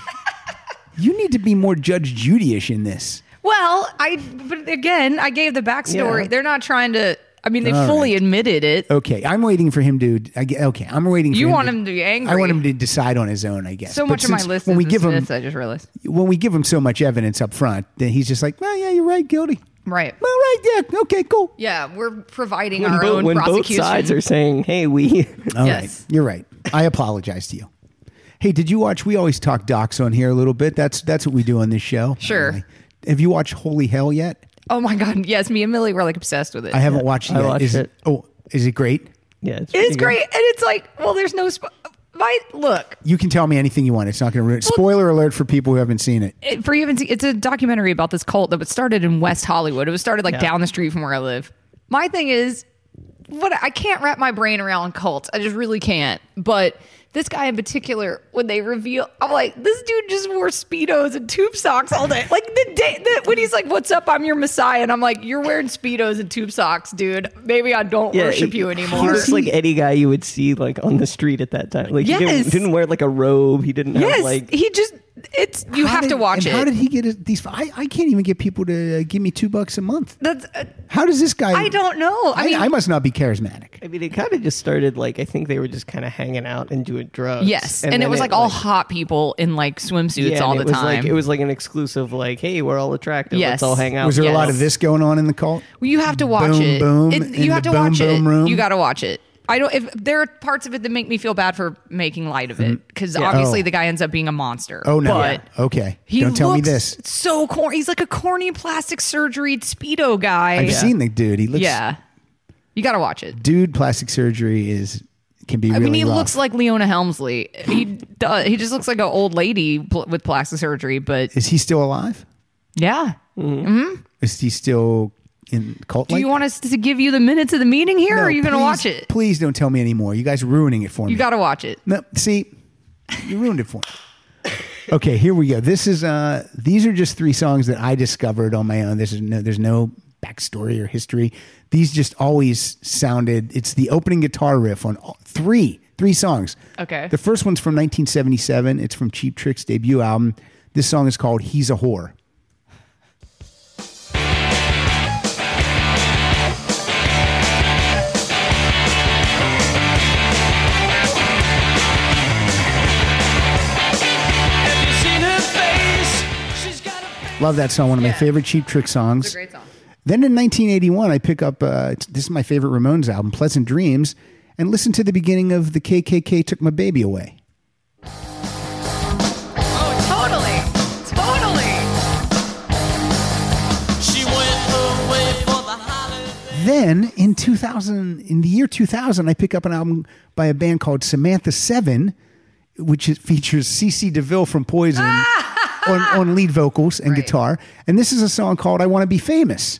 You need to be more Judge Judy-ish in this. Well, I, but again, I gave the backstory. Yeah. They're not trying to, I mean, they All fully right. admitted it. Okay, I'm waiting for him to. I, get- okay, I'm waiting. For You him want to, him to be angry. I want him to decide on his own. I guess. So But much of my since list when is we the give Smiths, him I just realized. when we give him so much evidence up front, then he's just like, well, yeah, you're right, guilty. Right. All right, yeah, okay, cool. Yeah, we're providing When, our bo- own when both prosecution. sides are saying, "Hey, we," All right, Yes. you're right. I apologize to you. Hey, did you watch? We always talk docs on here a little bit. That's that's what we do on this show. Sure. Anyway, have you watched Holy Hell yet? Oh my God. Yes, me and Millie were like obsessed with it. I haven't watched it I yet. watched is it. Oh, is it great? yeah, it's, It's pretty good. great. And it's like, well, there's no, sp- my, look, You can tell me anything you want. It's not going to ruin. Spoiler alert for people who haven't seen it. it, for even, it's a documentary about this cult that was started in West Hollywood. It was started like Yeah. down the street from where I live. My thing is, what I can't wrap my brain around cults. I just really can't. But this guy in particular, when they reveal, I'm like, this dude just wore Speedos and tube socks all day. Like the day that when he's like, "What's up? I'm your Messiah," and I'm like, "You're wearing Speedos and tube socks, dude. Maybe I don't Yeah, worship he- you He anymore." looks like any guy you would see like on the street at that time. Like he Yes. didn't, didn't wear like a robe. He didn't yes, have like he just. It's you How have did- to watch and it. How did he get his, these? I, I can't even get people to uh, give me two bucks a month. That's. Uh, How does this guy? I don't know. I I, mean, I must not be charismatic. I mean, it kind of just started like I think they were just kind of hanging out and doing drugs. yes, and, it then was like all hot people in like swimsuits yeah, all and the it was time. Like, it was like an exclusive, like, hey, we're all attractive. Yes. Let's all hang out. Was there a lot yes. of this going on in the cult? Well, you have to watch Boom, it. boom, It- in you have the to boom, watch boom it. room? You got to watch it. I don't. If there are parts of it that make me feel bad for making light of it, because Yeah. obviously Oh. the guy ends up being a monster. Oh no. But Okay. he Don't tell me looks this. So corny. He's like a corny plastic surgery Speedo guy. I've seen the dude. He looks. yeah, you got to watch it. Dude, plastic surgery is can be I really mean, he rough. looks like Leona Helmsley. He does. He just looks like an old lady pl- with plastic surgery. But Is he still alive? yeah, Is he still in cult? do you want us to give you the minutes of the meeting here, or are you going to watch it? Please don't tell me anymore. You guys are ruining it for me. You got to watch it. No, see, you ruined it for me. Okay, here we go. This is uh these are just three songs that I discovered on my own. This is no there's no backstory or history. These just always sounded it's the opening guitar riff on all, three three songs. Okay. The first one's from nineteen seventy-seven. It's from Cheap Trick's debut album. This song is called He's a Whore. Love that song. One of my Yeah. favorite Cheap Trick songs. It's a great song. Then in nineteen eighty-one, I pick up, uh, this is my favorite Ramones album, Pleasant Dreams, and listen to the beginning of The K K K Took My Baby Away. Oh, totally. Totally. She went away for the holiday. Then in two thousand, in the year two thousand, I pick up an album by a band called Samantha Seven, which is, features CeCe DeVille from Poison on, on lead vocals and Right. guitar. And this is a song called I Want to Be Famous.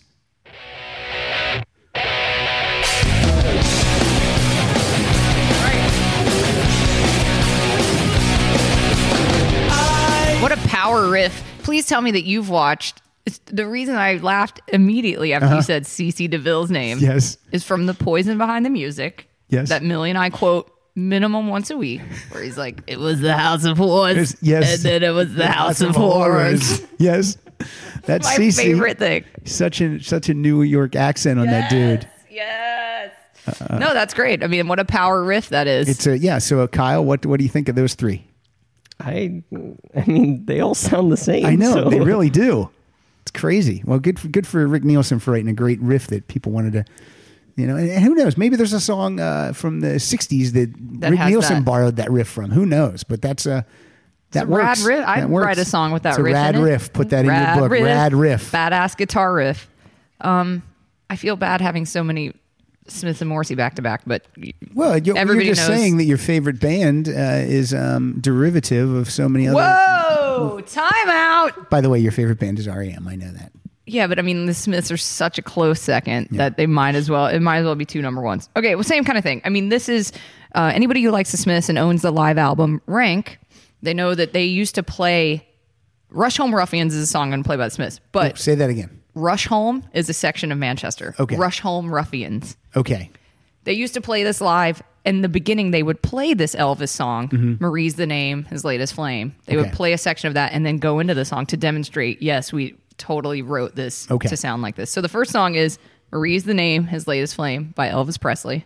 What a power riff. Please tell me that you've watched. It's the reason I laughed immediately after you said CeCe DeVille's name Yes. is from the Poison Behind the Music. Yes. That Millie and I quote minimum once a week, where he's like, it was the House of Horrors. Yes. And then it was the, House, of Horrors. Yes. That's My CeCe. favorite thing. Such a such a New York accent on that dude. Yes. No, that's great. I mean, what a power riff that is. It's a yeah. So uh, Kyle, what what do you think of those three? I, I mean, they all sound the same. I know so- they really do. It's crazy. Well, good for, good for Rick Nielsen for writing a great riff that people wanted to, you know. And, and who knows? Maybe there's a song uh, from the sixties that, That Rick has Nielsen that. borrowed that riff from. Who knows? But that's a that It's a works. rad riff. I'd That works. write a song with that it's a riff rad in it. riff. Put that Rad in your book. riff. Rad riff. Badass guitar riff. Um, I feel bad having so many Smith and Morrissey back to back, but Well, you're, everybody you're just knows. saying that your favorite band uh, is um, derivative of so many other. Whoa! Time out. By the way, your favorite band is R E M. I know that. Yeah, but I mean, the Smiths are such a close second that they might as well. It might as well be two number ones. Okay, well, same kind of thing. I mean, this is uh, anybody who likes the Smiths and owns the live album Rank. They know that they used to play. Rush Home Ruffians is a song going to play by the Smiths, but Oh, say that again. Rush Home is a section of Manchester. Okay. Rush Home Ruffians. Okay. They used to play this live. In the beginning, they would play this Elvis song, Marie's the Name, His Latest Flame. They Okay. would play a section of that and then go into the song to demonstrate, yes, we totally wrote this Okay. to sound like this. So the first song is Marie's the Name, His Latest Flame by Elvis Presley.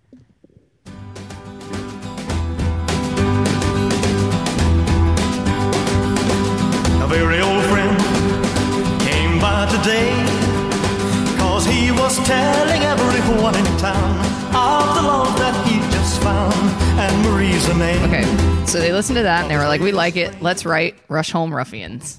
A very old friend came by today, cause he was telling everyone in town of the love that he just found, and Marie's the name. Okay, so they listened to that and they were like, we like it. Let's write Rush Home Ruffians.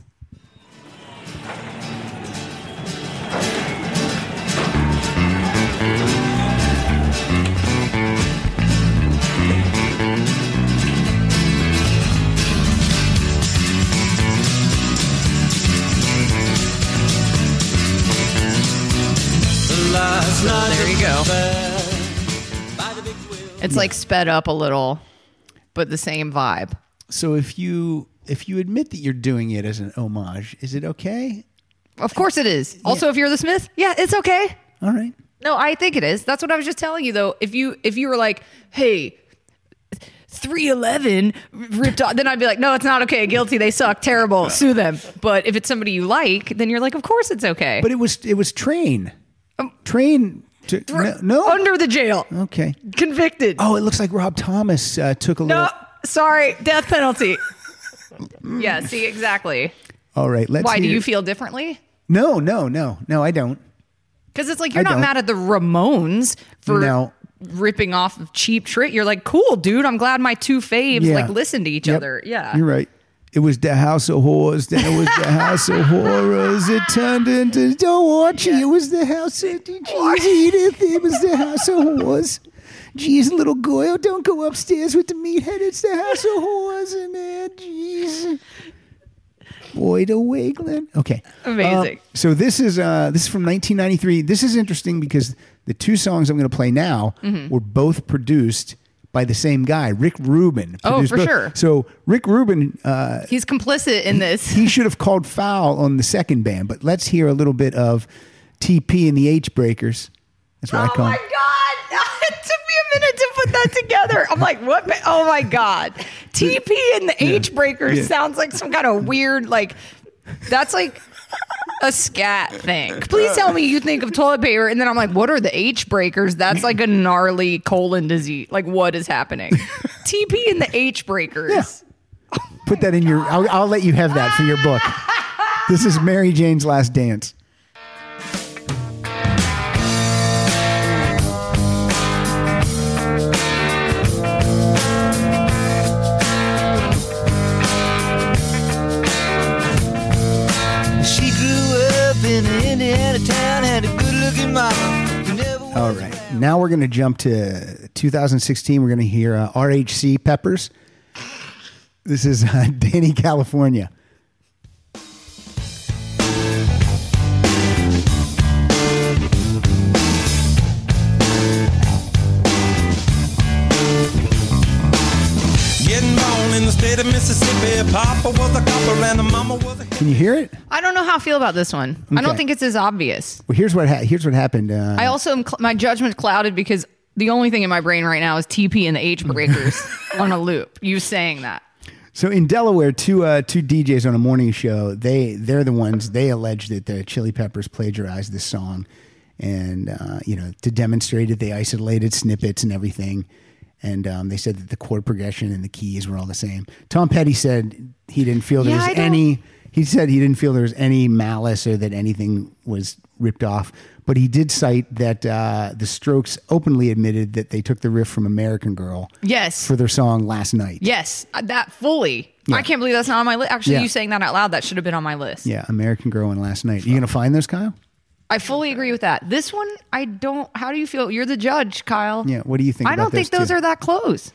Last night there you go. by the big wheel. It's like sped up a little, but the same vibe. So if you if you admit that you're doing it as an homage, is it okay? Of course it is. Also, if you're the Smith, yeah, it's okay. All right. No, I think it is. That's what I was just telling you, though. If you if you were like, hey, three eleven ripped off, then I'd be like, no, it's not okay. Guilty. They suck. Terrible. Sue them. But if it's somebody you like, then you're like, of course it's okay. But it was it was Train. Train. To, no, no? Under the jail. Okay. Convicted. Oh, it looks like Rob Thomas uh, took a no, little. sorry. Death penalty. Yeah, see, exactly. All right. Let's. Why, do hear- you feel differently? No, no, no, no. I don't. Because it's like you're I not don't. mad at the Ramones for No. ripping off of Cheap Trick. You're like, cool, dude. I'm glad my two faves Yeah. like listen to each Yep. other. Yeah. You're right. It was the House of Horrors, then it was the House of Horrors. It turned into don't watch it. It was the House of Jeez, Edith. It was the House of Horrors. Jeez, little Goyle, don't go upstairs with the meathead. It's the House of Horrors in there. Jeez. Boyd O'Waglin. Okay. Amazing. Uh, so this is uh, this is from nineteen ninety-three. This is interesting because the two songs I'm going to play now Mm-hmm. were both produced by the same guy, Rick Rubin. Oh, produced for both. sure. So Rick Rubin, uh, He's complicit in this. he should have called foul on the second band. But let's hear a little bit of T P and the H Breakers. That's what I Oh call my them. God. It took me a minute to put that together. I'm like, what? ba- Oh my God. T P and the H Breakers Yeah. sounds like some kind of weird, like, that's like a scat thing. Please tell me you think of toilet paper. And then I'm like, what are the H Breakers? That's like a gnarly colon disease. Like, what is happening? T P and the H Breakers. Yeah. Put that in your. I'll, I'll let you have that for your book. This is Mary Jane's Last Dance. She grew up in an Indiana town, had a good-looking mama. who never was- All right. Now we're going to jump to two thousand sixteen. We're going to hear uh, R H C Peppers. This is uh, Danny, California. Getting born in the state of Mississippi. Papa was a copper and the mama was a... Can you hear it? I don't know how I feel about this one. I don't Okay. think it's as obvious. Well, here's what ha- here's what happened. Uh, I also am cl- my judgment clouded because the only thing in my brain right now is T P and the H Breakers on a loop. You saying that? So in Delaware, two uh, two D Js on a morning show, they they're the ones they allege that the Chili Peppers plagiarized this song, and uh, you know to demonstrate it, they isolated snippets and everything, and um, they said that the chord progression and the keys were all the same. Tom Petty said he didn't feel there Yeah, was I don't- any. He said he didn't feel there was any malice or that anything was ripped off, but he did cite that uh, the Strokes openly admitted that they took the riff from American Girl Yes. for their song Last Night. Yes, uh, that fully. Yeah. I can't believe that's not on my list. Actually, Yeah. you saying that out loud, that should have been on my list. Yeah, American Girl and Last Night. Are you going to find those, Kyle? I fully agree with that. This one, I don't. How do you feel? You're the judge, Kyle. Yeah, what do you think I about don't think those those two? are that close.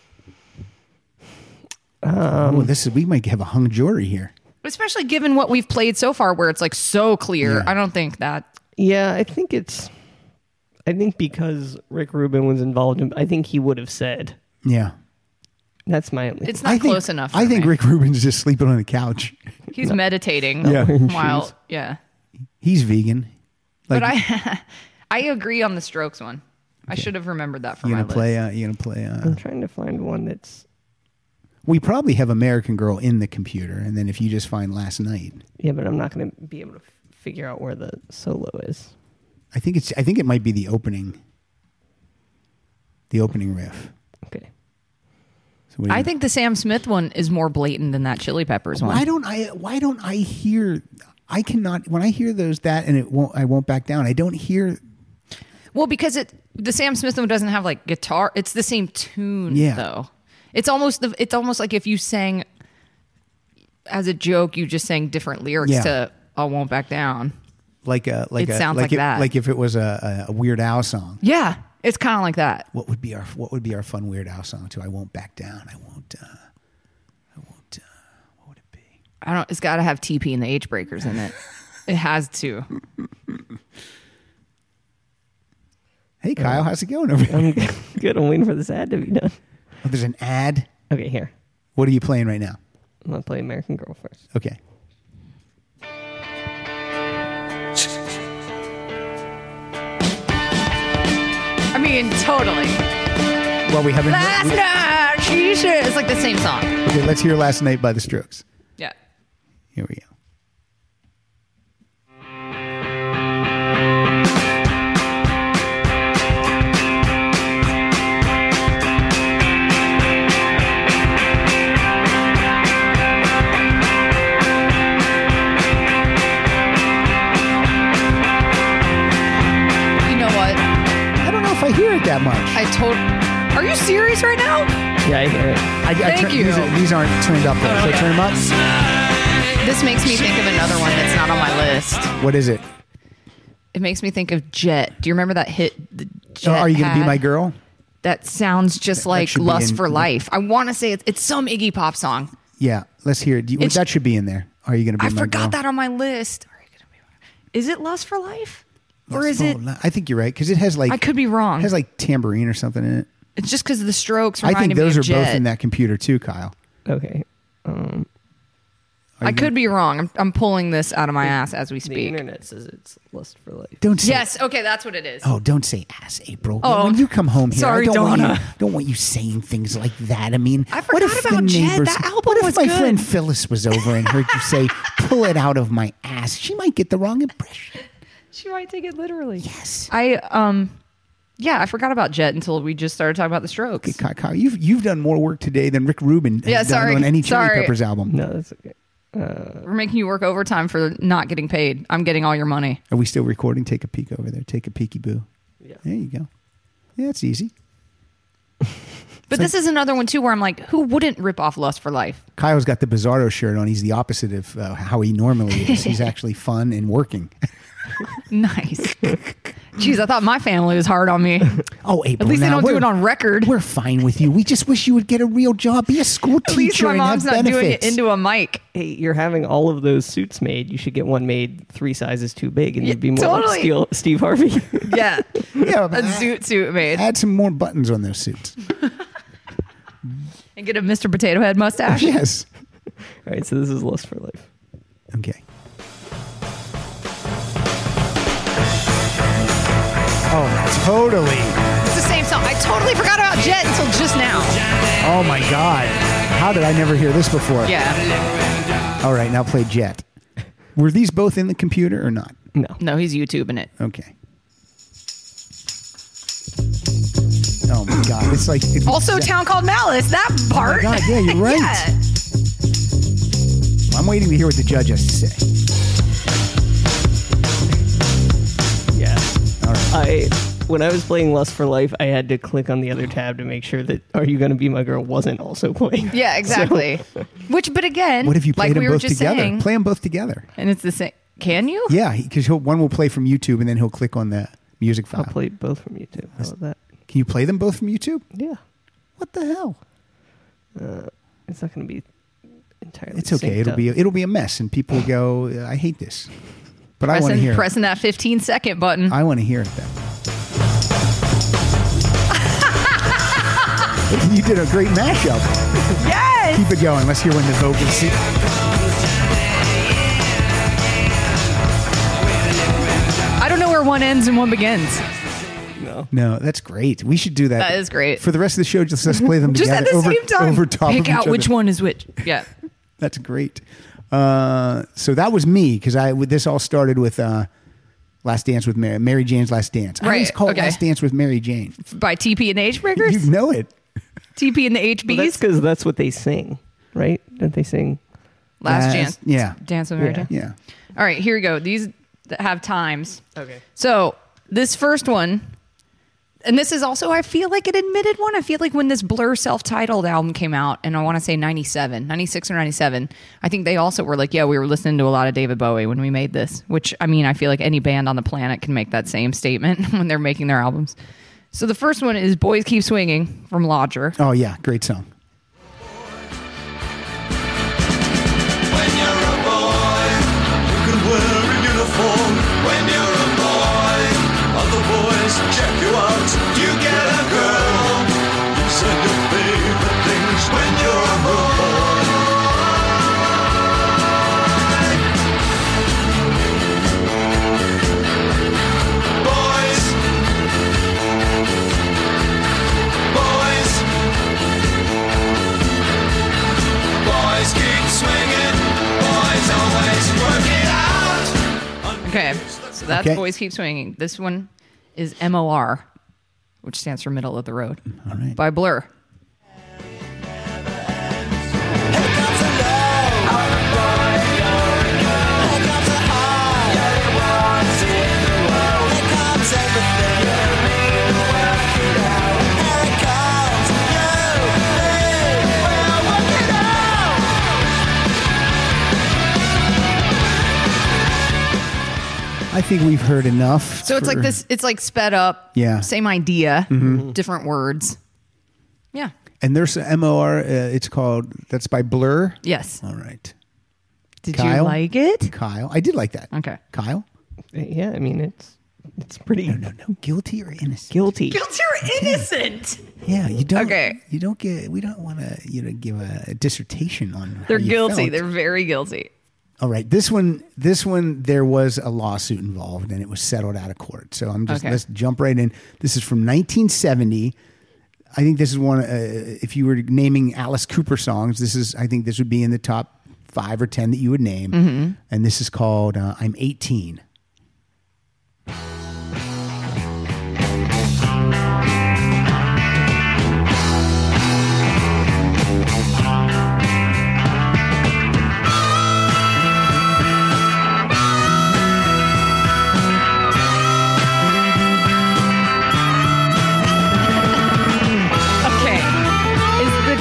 Oh, this is we might have a hung jury here. Especially given what we've played so far, where it's like so clear. Yeah. I don't think that. Yeah, I think it's. I think because Rick Rubin was involved in, I think he would have said. Yeah, That's my only. It's not I think, close enough. For I think me. Rick Rubin's just sleeping on the couch. He's meditating. Yeah. While Shoes. yeah. He's vegan. Like, But I, I agree on the Strokes one. I should have remembered that for you my gonna list. play? Uh, you gonna play? Uh, I'm trying to find one that's. we probably have American Girl in the computer, and then if you just find Last Night, Yeah, but I'm not going to be able to f- figure out where the solo is. I think it's. I think it might be the opening. The opening riff. Okay. So what do I you- think the Sam Smith one is more blatant than that Chili Peppers one. Why don't I? Why don't I hear? I cannot. When I hear those that and it won't. I won't back down. I don't hear. Well, because it the Sam Smith one doesn't have like guitar. It's the same tune, Yeah. though. It's almost the. It's almost like if you sang as a joke, you just sang different lyrics Yeah. to "I Won't Back Down." Like a like It a sounds like it- that. like if it was a, a Weird Al song. Yeah, it's kind of like that. What would be our What would be our fun Weird Al song too? I won't back down. I won't. Uh, I won't. Uh, what would it be? I don't. It's got to have T P and the H Breakers in it. It has to. Hey Kyle, how's it going over here? I'm good. I'm waiting for this ad to be done. Oh, there's an ad. Okay, here. What are you playing right now? I'm going to play American Girl first. Okay. I mean, totally. Well, we haven't. Last we- night, she said. It's like the same song. okay, let's hear Last Night by the Strokes. Yeah. Here we go. You know what? I don't know if I hear it that much. I told. Are you serious right now? Yeah, I hear it. I, I Thank turn- you. These, are, these aren't turned up though. Should I turn them up? This makes me think of another one that's not on my list. What is it? It makes me think of Jet. Do you remember that hit? The Jet Oh, are you going to be had? my girl? That sounds just like should be Lust in- for Life. I want to say it's, it's some Iggy Pop song. Yeah. Let's hear it. Do you, It's- that should be in there. Are you going to be I my forgot girl? that on my list. Are you gonna be my- Is it Lust for Life? Or is Oh, it? no, I think you're right because it has like I could be wrong. It has like tambourine or something in it. It's just because of the Strokes. I think reminded me those of are Jet. both in that computer too, Kyle. Okay. Um, Are I you could be wrong. I'm, I'm pulling this out of my ass as we the speak. internet says it's Lust for Life. Don't say Yes. Okay, that's what it is. Oh, don't say ass, April. Oh, when you come home here, sorry, I don't want Donna. you, don't want you saying things like that. I mean, I what forgot if about the Jet. neighbors? That album what if was my good. friend Phyllis was over and heard you say "pull it out of my ass"? She might get the wrong impression. She might take it literally. Yes. I um, yeah, I forgot about Jet until we just started talking about the Strokes. Okay, Kyle, Kyle, you've you've done more work today than Rick Rubin has Yeah, done sorry. on any Chili Sorry. Peppers album. No, that's okay. We're making you work overtime for not getting paid. I'm getting all your money. Are we still recording? Take a peek over there. Take a peeky boo. Yeah. There you go. Yeah, it's easy. But this is another one, too, where I'm like, who wouldn't rip off Lust for Life? Kyle's got the Bizarro shirt on. He's the opposite of uh, how he normally is. He's actually fun and working. Nice. Jeez, I thought my family was hard on me. Oh, April, At least they now don't do we're- it on record. We're fine with you. We just wish you would get a real job. Be a school At least teacher my and mom's have not benefits. doing it into a mic. Hey, you're having all of those suits made. You should get one made three sizes too big, and Yeah, you'd be more totally. like Steel, Steve Harvey. Yeah. Yeah, but A zoot suit made. add some more buttons on those suits. And get a Mister Potato Head mustache. Yes. All right, so this is Lust for Life. Okay. Oh, totally. It's the same song. I totally forgot about Jet until just now. Oh, my God. How did I never hear this before? Yeah. All right, now play Jet. Were these both in the computer or not? No. No, he's YouTubing it. Okay. Oh, my God. It's like... It's Also, a town called Malice. That part. Oh, my God. Yeah, you're right. Yeah. I'm waiting to hear what the judge has to say. Yeah. All right. I when I was playing Lust for Life, I had to click on the other tab to make sure that Are You Gonna Be My Girl wasn't also playing. Yeah, exactly. Which, but again, What if you played like them we were both just together? saying, Play them both together. and it's the same. Can you? Yeah, because he'll one will play from YouTube and then he'll click on the music file. I'll play both from YouTube. How about that? Can you play them both from YouTube? Yeah. What the hell? Uh, it's not going to be entirely. It's okay. synced It'll up. be it'll be a mess, and people will go, "I hate this," but I want to Pressing, hear. It. pressing that fifteen second button. I want to hear it then. You did a great mashup. Yes. Keep it going. Let's hear when the vocals. I don't know where one ends and one begins. No. No, that's great. We should do that. That is great. For the rest of the show, just let's play them Just together at the over, same time. over top Pick of each out which other. one is which. Yeah. That's great. Uh, so that was me because I this all started with uh, Last Dance with Mary, Mary Jane's Last Dance. I always Right, call it okay. Last Dance with Mary Jane. By T P and the H Breakers? You know it. T P and the H Well, that's Bs? because that's what they sing, right? Don't they sing? Last Last- chance. yeah. Dance with Mary Yeah. Jane. Yeah. All right, here we go. These that have times. Okay. So this first one, and this is also, I feel like, an admitted one. I feel like when this Blur self-titled album came out, and I want to say ninety-seven, ninety-six or ninety-seven, I think they also were like, yeah, we were listening to a lot of David Bowie when we made this, which, I mean, I feel like any band on the planet can make that same statement when they're making their albums. So the first one is Boys Keep Swinging from Lodger. Oh yeah, great song. When you're a boy, you can wear a uniform. When you're a boy, other boys check you out. You get a girl. You said your favorite things when you're a boy. Boys, boys, boys keep swinging. Boys always work it out. Okay, so that's Okay. Boys Keep Swinging. This one is M O R, which stands for Middle of the Road, All right. by Blur. I think we've heard enough. So it's for- like this, it's like sped up. Yeah. Same idea, different words. Yeah. And there's a M O R. Uh, it's called. That's by Blur. Yes. All right. Did you Kyle? like it? Kyle, I did like that. Okay. Kyle. Yeah, I mean it's it's pretty No, no, no. Guilty or innocent? guilty. Guilty or innocent? Yeah, you don't. Okay. You don't get. We don't want to. You know, give a, a dissertation on. how They're you guilty. felt. They're very guilty. All right. This one. This one. There was a lawsuit involved, and it was settled out of court. So I'm just. Okay. Let's jump right in. This is from nineteen seventy. I think this is one. Uh, if you were naming Alice Cooper songs, this is. I think this would be in the top five or ten that you would name. Mm-hmm. And this is called uh, "I'm eighteen."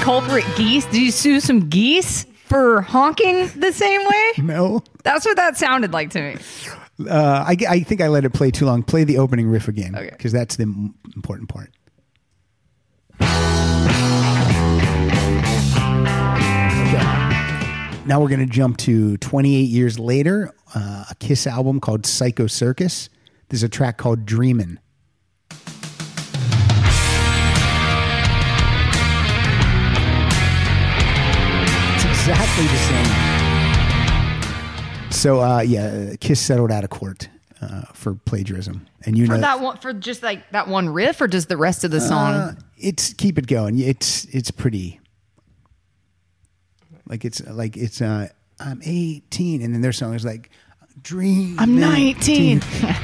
culprit geese? Did you sue some geese for honking the same way? No. That's what that sounded like to me. Uh, I, I think I let it play too long. Play the opening riff again, Okay. because that's the m- important part. Okay. Now we're going to jump to twenty-eight years later, uh, a Kiss album called Psycho Circus. There's a track called Dreamin'. It's exactly the same. So, uh, yeah, Kiss settled out of court uh, for plagiarism. And you For know that one, for just like that one riff, or does the rest of the song? Uh, it's keep it going. It's it's pretty. Like it's like it's uh I'm eighteen, and then their song is like Dream. I'm nineteen.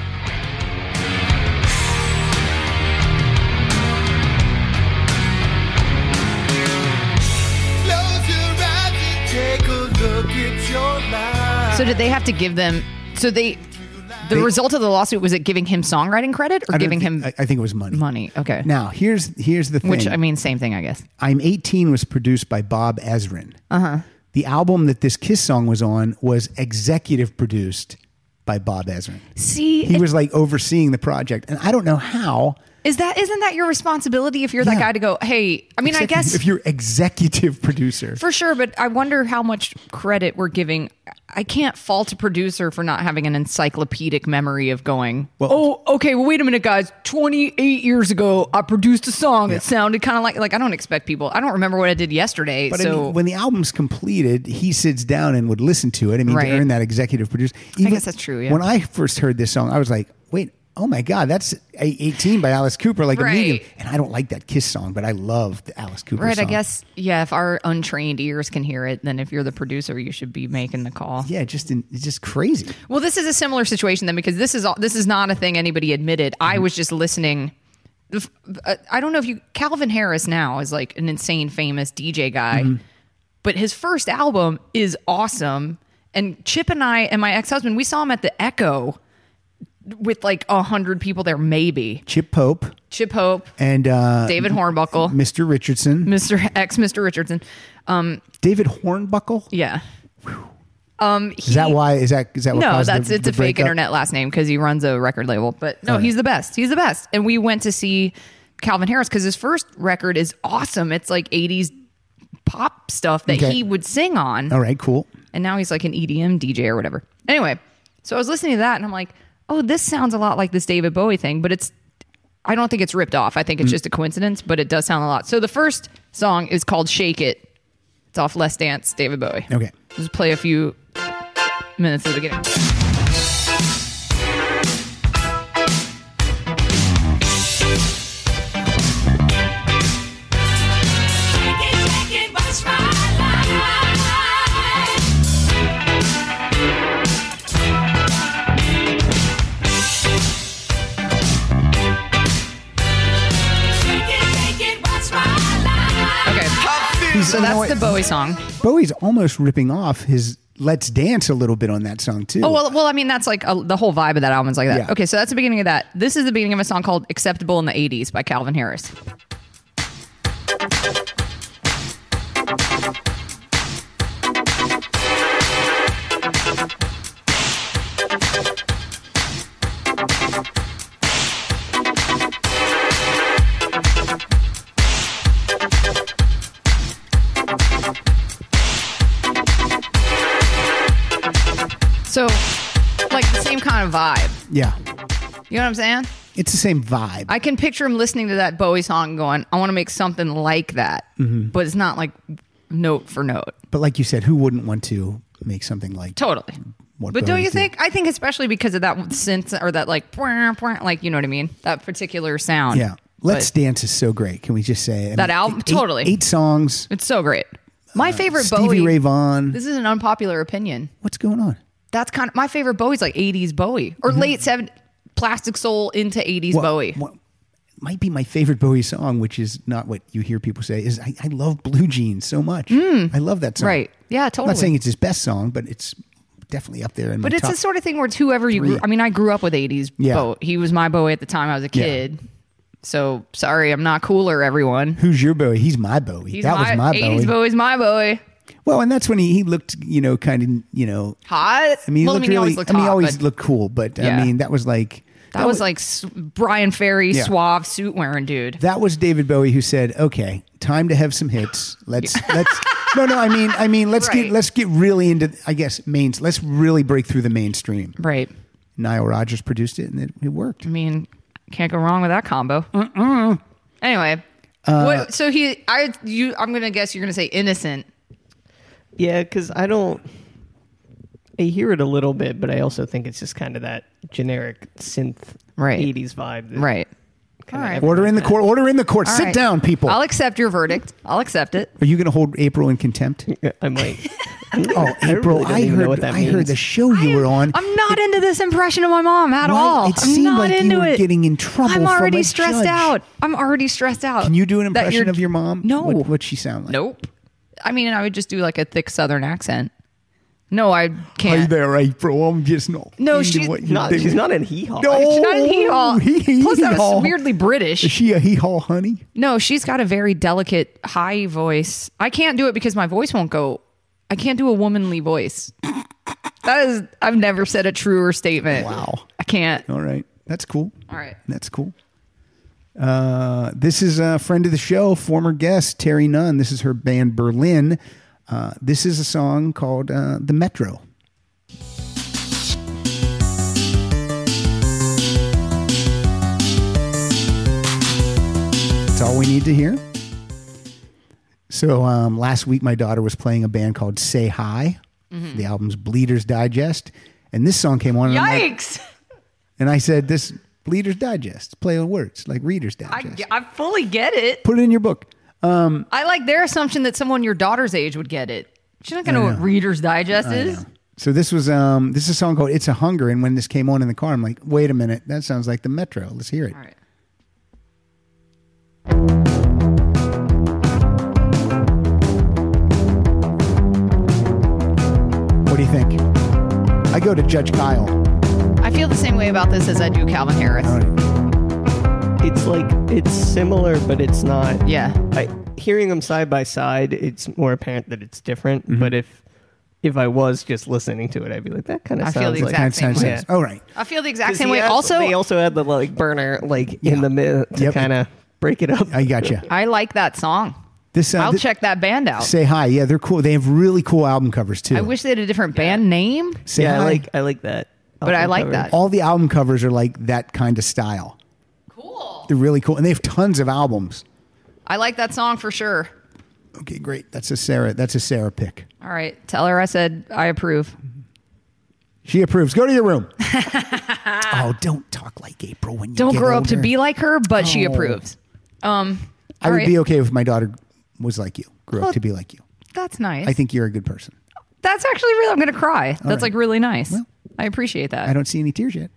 So did they have to give them? So they, the They- result of the lawsuit was it giving him songwriting credit or I don't giving think- him I, I think it was money. money? Okay. Now here's here's the thing. Which I mean, same thing, I guess. I'm eighteen was produced by Bob Ezrin. Uh huh. The album that this Kiss song was on was executive produced by Bob Ezrin. See, He it- was like overseeing the project, and I don't know how. is that isn't that your responsibility if you're that Yeah. guy to go? Hey, I mean, I Except guess if you're executive producer, for sure, but I wonder how much credit we're giving. I can't fault a producer for not having an encyclopedic memory of going, Well- oh, okay, well, wait a minute, guys. twenty-eight years ago, I produced a song Yeah. that sounded kind of like, like I don't expect people. I don't remember what I did yesterday. But so I mean, when the album's completed, he sits down and would listen to it. I mean, Right. to earn that executive producer. guess that's true, yeah. When I first heard this song, I was like, wait, oh my God, that's eighteen by Alice Cooper, like Right. immediately. And I don't like that Kiss song, but I love the Alice Cooper right, song. I guess, yeah, if our untrained ears can hear it, then if you're the producer, you should be making the call. Yeah, just in, it's just crazy. Well, this is a similar situation then because this is all, this is not a thing anybody admitted. Mm-hmm. I was just listening. The f- uh, I don't know if you Calvin Harris now is like an insane famous D J guy, Mm-hmm. but his first album is awesome. And Chip and I and my ex-husband, we saw him at the Echo with like a hundred people there, maybe. Chip Pope Chip Hope, and uh, David Hornbuckle, Mister Richardson. Mister X, Mister Richardson. Um, David Hornbuckle? yeah. Um, Is that why? Is that is that what No, caused that's the, it's the a fake breakup? internet last name because he runs a record label. But no, All right. he's the best. He's the best. And we went to see Calvin Harris because his first record is awesome. It's like eighties pop stuff that Okay. he would sing on. All right, cool. And now he's like an E D M D J or whatever. Anyway, so I was listening to that and I'm like, oh, this sounds a lot like this David Bowie thing, but it's, I don't think it's ripped off. I think Mm. it's just a coincidence, but it does sound a lot. So the first song is called Shake It. It's off Let's Dance, David Bowie. Okay. Just play a few minutes at the beginning. Okay, so that's the Bowie song. Bowie's almost ripping off his Let's Dance a little bit on that song too. Oh well, well, I mean that's like a, the whole vibe of that album is like that. Yeah. Okay, so that's the beginning of that. This is the beginning of a song called "Acceptable in the eighties" by Calvin Harris. So, like the same kind of vibe. Yeah. You know what I'm saying? It's the same vibe. I can picture him listening to that Bowie song and going, I want to make something like that. Mm-hmm. But it's not like note for note. but like you said, who wouldn't want to make something like Totally. what But don't Bowie you did? think? I think especially because of that synth or that like, like, you know what I mean? That particular sound. Yeah. Let's But Dance is so great. Can we just say I That mean, album- eight- totally. Eight songs. It's so great. My favorite Stevie Bowie. Ray Vaughan. This is an unpopular opinion. What's going on? That's kind of my favorite Bowie's like eighties Bowie or late seventies Plastic Soul into eighties What- Bowie. what might be my favorite Bowie song, which is not what you hear people say, is I, I love Blue Jeans so much. I love that song. Mm. Right. Yeah, I'm totally. not saying it's his best song, but it's definitely up there in But my it's top. the sort of thing where it's whoever you grew. three. I mean, I grew up with eighties Yeah. Bowie. He was my Bowie at the time I was a Yeah. kid. So sorry, I'm not cooler, everyone. Who's your Bowie? He's my Bowie. He's that my, was my eighties Bowie. Bowie's my Bowie. Well, and that's when he, he looked, you know, kind of, you know, Hot. I mean, he well, looked I mean, he really, always looked I mean, he hot, always but looked cool, but Yeah. I mean, that was like, that, was, like s- Brian Ferry, Yeah. suave suit wearing dude. that was David Bowie who said, okay, time to have some hits. Let's, let's, no, no, I mean, I mean, let's Right. get, let's get really into, I guess, mains, let's really break through the mainstream. Right. Nile Rodgers produced it and it, it worked. I mean, can't go wrong with that combo. Mm-mm. Anyway, Uh, what, so he, I, you, I'm gonna guess you're gonna say innocent. Yeah, because I don't. I hear it a little bit, but I also think it's just kind of that generic synth Right. eighties vibe. that Right. kinda All right. everyone Order in the has. court, order in the court. All Sit right. down, people. I'll accept your verdict. I'll accept it. Are you going to hold April in contempt? I might. Oh, I April, really don't I even know heard, what that I heard means. the show you were on. I'm not into this impression of my mom at Why? all. It I'm seemed not like you into were it. getting in trouble I'm from already a stressed judge. out. I'm already stressed out. Can you do an that impression you're- of your mom? No. What, what'd she sound like? Nope. I mean, I would just do like a thick Southern accent. No, I can't. Hey there, April. I'm just not. No, into she's what you're Not, doing. she's not in hee haw. No. She's not in hee-haw. Hee-haw. Plus, that was weirdly British. Is she a hee-haw honey? No, she's got a very delicate, high voice. I can't do it because my voice won't go. I can't do a womanly voice. That is, I've never said a truer statement. Wow. I can't. All right. That's cool. All right. That's cool. Uh, this is a friend of the show, former guest, Terry Nunn. This is her band Berlin. Uh, this is a song called uh, The Metro. That's all we need to hear. So um, last week, my daughter was playing a band called Say Hi. The album's Bleeders Digest. And this song came on. And I'm like- Yikes. and I said, this Bleeders Digest, play on words, like Reader's I, Digest. I fully get it. Put it in your book. Um, I like their assumption that someone your daughter's age would get it. She's not going to know what Reader's Digest is. so this was um, this is a song called It's a Hunger. And when this came on in the car, I'm like, wait a minute. That sounds like the Metro. Let's hear it. All right. What do you think? I go to Judge Kyle. I feel the same way about this as I do Calvin Harris. All right. It's like it's similar, but it's not. Yeah. I, hearing them side by side, it's more apparent that it's different. Mm-hmm. But if if I was just listening to it, I'd be like, that kind of I feel sounds the like. exact same Sounds way. sense. All right. I feel the exact 'Cause same he way. has- Also, they also had the like burner like Yeah. in the middle to Yep. kind of break it up. I got you. I like that song. This, uh, I'll thi- check that band out. Say Hi. Yeah, they're cool. They have really cool album covers, too. I wish they had a different band name, Say yeah, Hi. I like I like that. but I album like cover. that. All the album covers are like that kind of style. Cool. They're really cool. And they have tons of albums. I like that song for sure. Okay, great. That's a Sarah. That's a Sarah pick. All right. Tell her I said I approve. She approves. Go to your room. Oh, don't talk like April when you Don't get grow up to older. be like her, but she Oh. approves. Um, I all would right. be okay if my daughter was like you, grew Well, up to be like you. That's nice. I think you're a good person. that's actually real. I'm going to cry. That's right. like really nice. Well, I appreciate that. I don't see any tears yet.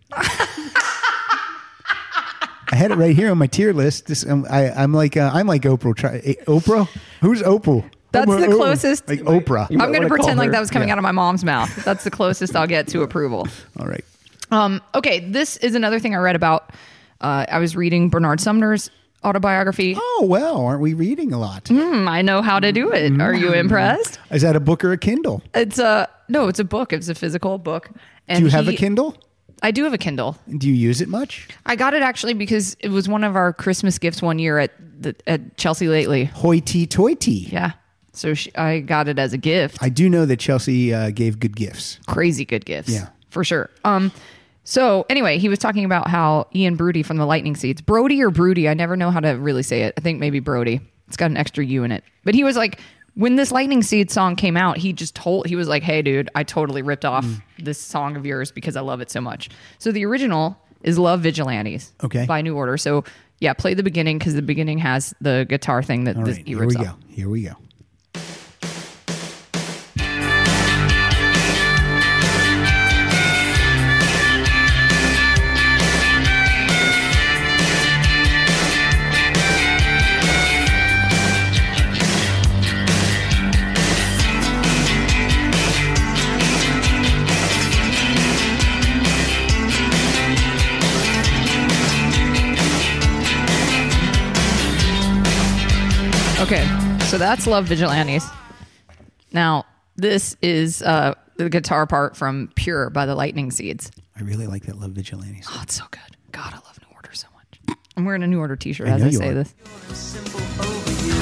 I had it right here on my tier list. This, um, I, I'm like, uh, I'm like Oprah. Try, eh, Oprah? Who's Oprah? That's I'm a- the oh, closest- Like Oprah. You might I'm going to wanna call pretend like her- that was coming yeah. out of my mom's mouth. That's the closest I'll get to approval. All right. Um, okay, this is another thing I read about. Uh, I was reading Bernard Sumner's autobiography. Oh well, aren't we reading a lot? Hmm, I know how to do it. Are you impressed? Is that a book or a Kindle? It's a no, it's a book. It's a physical book. And Do you have he- a Kindle? I do have a Kindle. Do you use it much? I got it actually because it was one of our Christmas gifts one year at the, at Chelsea lately. Hoity-toity. Yeah, so she, I got it as a gift. I do know that Chelsea uh, gave good gifts. Crazy good gifts. Yeah. for sure. Um, so anyway, he was talking about how Ian Brody from the Lightning Seeds, Brody or Broody, I never know how to really say it. I think maybe Brody. It's got an extra U in it. But he was like, when this Lightning Seed song came out, he just told, he was like, hey, dude, I totally ripped off Mm. this song of yours because I love it so much. So the original is Love Vigilantes Okay. by New Order. So yeah, play the beginning because the beginning has the guitar thing that All this, right, he here rips we off. go. Here we go. Okay, so that's Love Vigilantes. Now, this is uh, the guitar part from Pure by the Lightning Seeds. I really like that Love Vigilantes. Oh, it's so good. God, I love New Order so much. I'm wearing a New Order t-shirt I as know I you say are. this. Simple overview.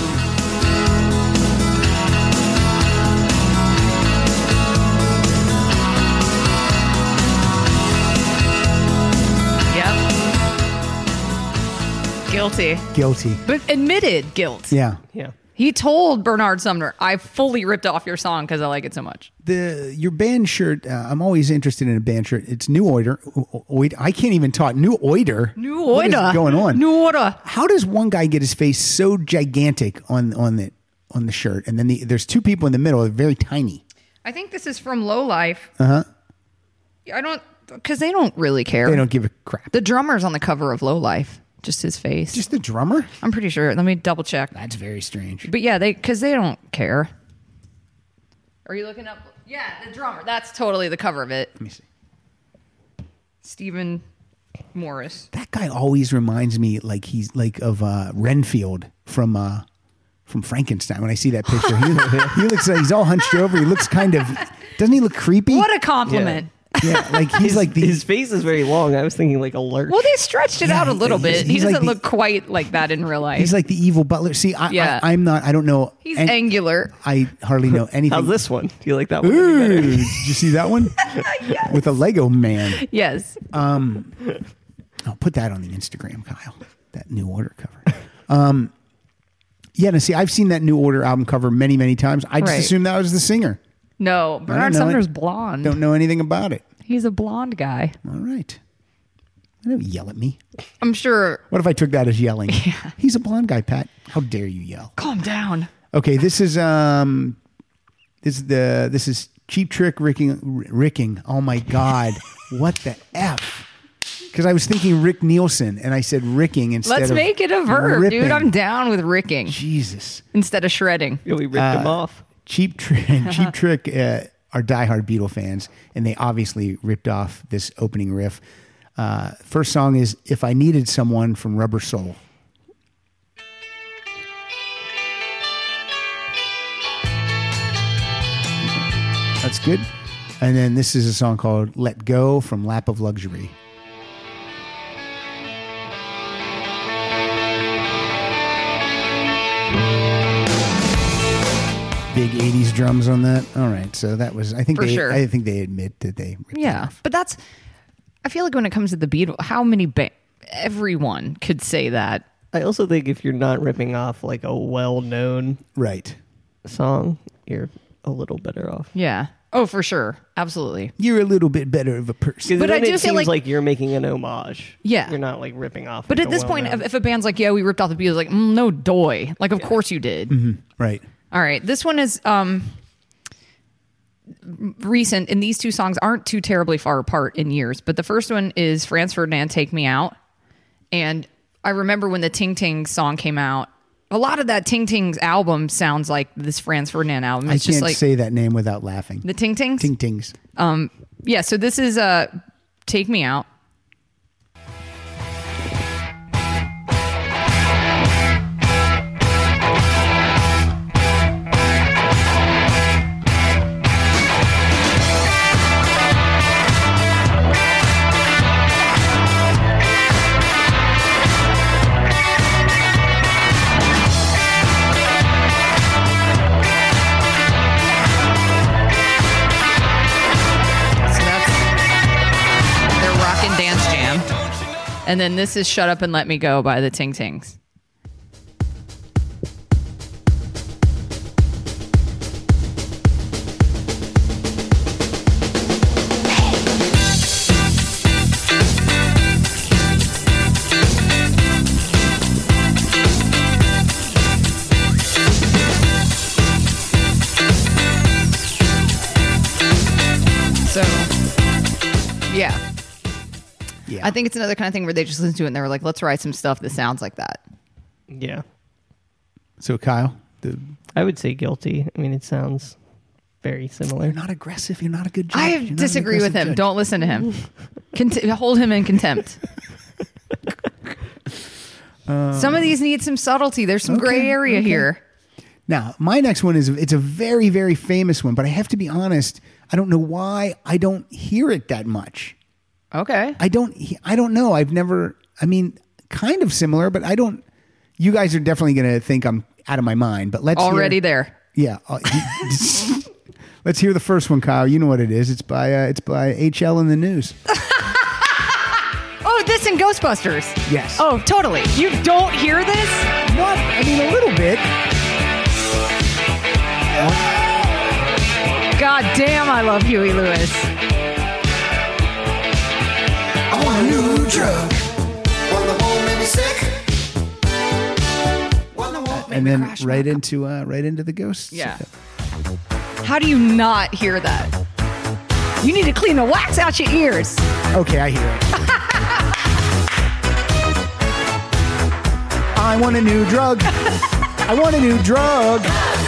Yep. Guilty. Guilty. But admitted guilt. Yeah. Yeah. He told Bernard Sumner, I fully ripped off your song because I like it so much. The your band shirt. Uh, I'm always interested in a band shirt. It's New Order. O- Oid- I can't even talk. New Order. New What is Order. going on? New Order. How does one guy get his face so gigantic on on the on the shirt, and then the, there's two people in the middle, they're very tiny. I think this is from Low Life. Uh huh. I don't, because they don't really care. They don't give a crap. The drummer's on the cover of Low Life. Just his face. Just the drummer. I'm pretty sure. Let me double check. That's very strange. But yeah, they because they don't care. Are you looking up? Yeah, the drummer. That's totally the cover of it. Let me see. Stephen Morris. That guy always reminds me like he's like of uh, Renfield from uh, from Frankenstein. When I see that picture, he, he looks like he's all hunched over. He looks kind of. Doesn't he look creepy? What a compliment. Yeah, like he's like the. His face is very long. I was thinking like a lurch. Well, they stretched it Yeah, out a little he's- bit. He he's like doesn't the- look quite like that in real life. He's like the evil butler. See, I, Yeah. I, I'm not. I don't know. He's any- angular. I hardly know anything. How's this one? Do you like that one? any Ooh, better? did you see that one? With a Lego man. Yes. I'll put that on the Instagram, Kyle. That New Order cover. Um, yeah, no, see, I've seen that New Order album cover many, many times. I just Right. assumed that was the singer. No, I don't Bernard know Sumner's it. blonde. Don't know anything about it. He's a blonde guy. All right. Don't yell at me. I'm sure. What if I took that as yelling? He's a blonde guy, Pat. How dare you yell? Calm down. Okay, this is um, this is the this is Cheap Trick Ricking Ricking. Oh my God, what the f? Because I was thinking Rick Nielsen and I said Ricking instead Let's of make it a verb, ripping. dude. I'm down with ricking Jesus. instead of shredding. Yeah, we ripped Uh, him off. Cheap Trick, Cheap Trick uh, are diehard Beatle fans, and they obviously ripped off this opening riff. Uh, first song is "If I Needed Someone" from Rubber Soul. That's good. And then this is a song called "Let Go" from Lap of Luxury. Big eighties drums on that. All right, so that was. I think For they. sure. I think they admit that they. Ripped it Yeah, off. but that's. I feel like when it comes to the Beatles, how many ba- everyone could say that. I also think if you're not ripping off like a well-known Right. song, you're a little better off. Yeah. Oh, for sure. Absolutely. You're a little bit better of a person. But But I I do it feel seems like- like, you're making an homage. Yeah. You're not like ripping off. But like, at a this point, well-known- if, if a band's like, "Yeah, we ripped off the Beatles," like, mm, no, doy. Like, of course you did. Right. All right, this one is um recent, and these two songs aren't too terribly far apart in years. But the first one is Franz Ferdinand, "Take Me Out," and I remember when the Ting Tings song came out. A lot of that Ting Tings album sounds like this Franz Ferdinand album. I It's can't just like say that name without laughing. the Ting Tings. Ting Tings. Yeah, so this is uh "Take Me Out." So that's their rock and dance jam. And then this is "Shut Up and Let Me Go" by the Ting Tings. So, yeah. Yeah. I think it's another kind of thing where they just listen to it and they were like, let's write some stuff that sounds like that. yeah, So Kyle, the, I would say guilty. I mean, it sounds very similar. you're not aggressive. You're not a good judge. I You're not an disagree with aggressive him. judge. Don't listen to him. Cont- hold him in contempt. Some of these need some subtlety. There's some gray Okay, area okay. here. Now, my next one is it's a very, very famous one, but I have to be honest. I don't know why I don't hear it that much. Okay. I don't. I don't know. I've never. I mean, kind of similar, but I don't. You guys are definitely going to think I'm out of my mind. But let's Already hear, there. Yeah. Uh, let's hear the first one, Kyle. You know what it is. It's by uh, it's by H L in the News. Oh, this in Ghostbusters. Yes. Oh, totally. You don't hear this? What? I mean, a little bit. God damn, I love Huey Lewis. I want a new drug. One that won't make me sick. One that won't make And me then crash right my into uh, right into the ghosts. Yeah. How do you not hear that? You need to clean the wax out your ears. Okay, I hear it. I want a new drug. I want a new drug.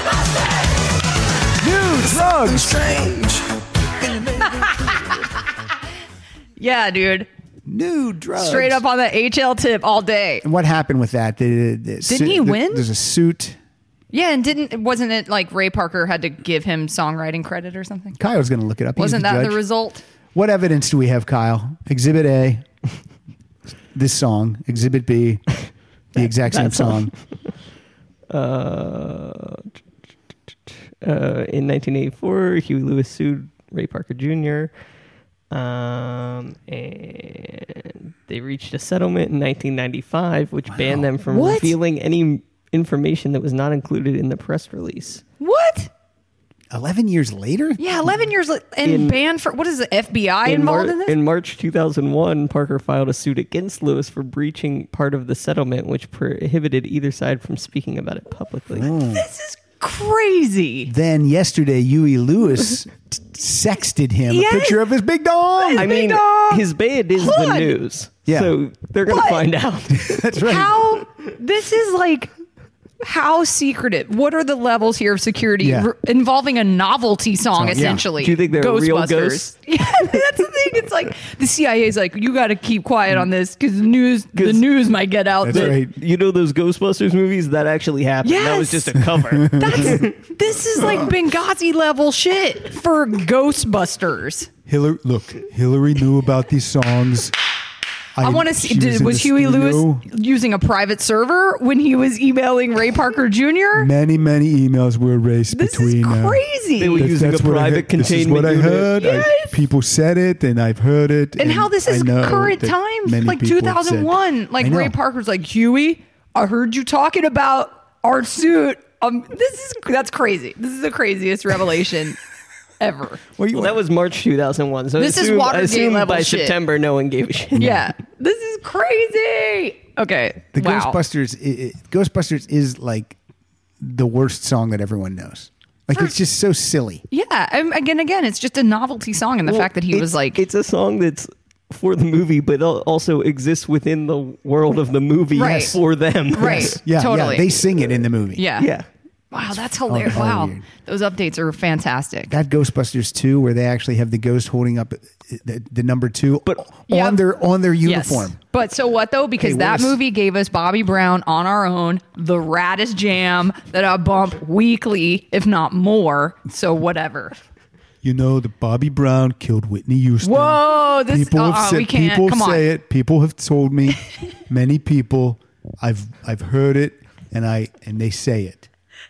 New drugs. strange. Yeah, dude. New drugs. Straight up on the H L tip all day. And what happened with that? The, the, Didn't he win? There's a suit. Yeah, and didn't wasn't it like Ray Parker had to give him songwriting credit or something? Kyle's going to look it up. He's Wasn't the that judge. the result? What evidence do we have, Kyle? Exhibit A, this song. Exhibit B, the exact same that song. song. Uh, uh, in nineteen eighty-four, Huey Lewis sued Ray Parker Junior Um, and they reached a settlement in nineteen ninety-five, which banned them from What? revealing any information that was not included in the press release. What? Eleven years later? Yeah, eleven years la- and In- banned for what is the F B I In, involved Mar- in this? in March two thousand one, Parker filed a suit against Lewis for breaching part of the settlement, which prohibited either side from speaking about it publicly. This is crazy. Then yesterday, Huey Lewis t- sexted him Yes. a picture of his big dong. I mean, dog. his band is the Hood. news, Yeah. so they're going to But- find out. That's right. How this is like how secretive. What are the levels here of security Yeah. r- involving a novelty song, yeah. essentially? Do you think they're real Ghostbusters. ghosts? Yeah, that's the thing. It's like the C I A is like, you got to keep quiet on this because the news, the 'Cause- news might get out. That's that- right. You know those Ghostbusters movies? That actually happened. That was Yes. just a cover. That's this is like Benghazi level shit for Ghostbusters. Hillary, look, Hillary knew about these songs. I want to see. she was Did, in was the Huey studio. Lewis using a private server when he was emailing Ray Parker Junior? Many, many emails were raised This between. is uh, crazy. They were That's- using that's a what I private heard. This is containment what I unit. heard. I- Yes. people said it, and I've heard it. and how this is I know current that times, many like people two have said- thousand one. Like I know. Ray Parker's like, Huey, I heard you talking about our suit. Um, this is that's crazy. This is the craziest revelation ever. Well, you- Well, that was March two thousand one. So This is assume, Watergate assume level by shit. September, no one gave a shit. Yeah, this is crazy. Okay, the wow. Ghostbusters. i i Ghostbusters is like the worst song that everyone knows. Like it's just so silly. Yeah, and again, again, it's just a novelty song, and the Well, fact that he it's- was like, it's a song that's for the movie, but al- also exists within the world of the movie Right. for them. right, Yeah, totally, yeah. They sing it in the movie. yeah, Yeah. Wow, that's hilarious. all Wow, weird. those updates are fantastic. That Ghostbusters two, where they actually have the ghost holding up the, the number two, But- on Yep. their on their uniform. Yes. But so what though? Because Hey, that Willis. movie gave us Bobby Brown on our own, the raddest jam that I bump weekly, if not more. So whatever. You know, the Bobby Brown killed Whitney Houston. Whoa, this people have uh-uh, said, we can't. people Come on. say it. People have told me. Many people. I've I've heard it, and I and they say it.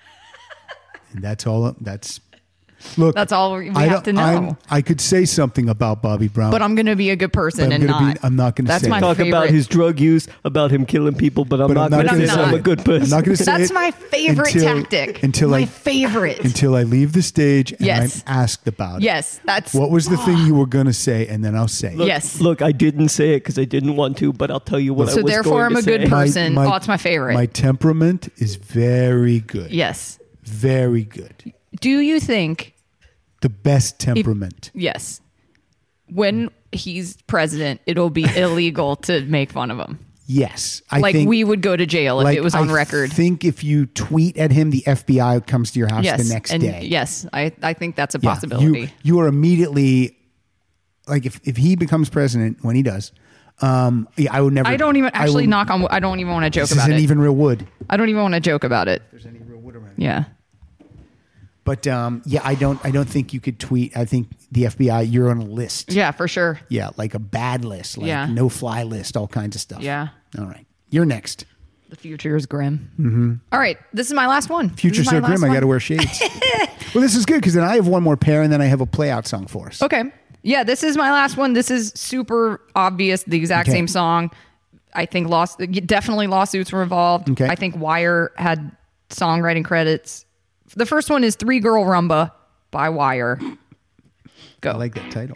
And that's all. That's look. That's all we I have don't- to know. I'm- I could say something about Bobby Brown, But I'm going to be a good person But I'm and gonna not. be- I'm not gonna That's say my it. Talk favorite. about his drug use, about him killing people, but I'm But not I'm not going to gonna say say I'm it. a good person. I'm not going to say That's it my favorite until- tactic. Until my I favorite. until I leave the stage and Yes. I'm asked about it. yes, that's What was the thing you were going to say? And then I'll say. Look, it. Yes. Look, I didn't say it because I didn't want to, but I'll tell you what I So was therefore, going I'm to a good say. person. Oh, it's my favorite. My temperament is very good. Yes. Very good. Do you think? The best temperament. Yes. When he's president, it'll be illegal to make fun of him. Yes. I Like think, we would go to jail if like, it was on I record. think if you tweet at him, the F B I comes to your house yes. the next and day. Yes, I, I think that's a Yeah, possibility. You, you are immediately, like if, if he becomes president, when he does, um, yeah, I would never. I don't even I actually would, knock on. I don't even want to joke This about isn't it. even real wood. I don't even want to joke about it. There's any real wood around. Yeah. But um, yeah, I don't. I don't think you could tweet. I think the F B I. You're on a list. Yeah, for sure. Yeah, like a bad list, like Yeah. no fly list, all kinds of stuff. Yeah. All right, you're next. The future is grim. Mm-hmm. All right, this is my last one. This Future's is my so grim. last I got to one. wear shades. Well, this is good because then I have one more pair, and then I have a play out song for us. Okay. Yeah, this is my last one. This is super obvious. The exact Okay. same song. I think lost definitely lawsuits were involved. Okay. I think Wire had songwriting credits. The first one is Three Girl Rumba by Wire. Go. I like that title.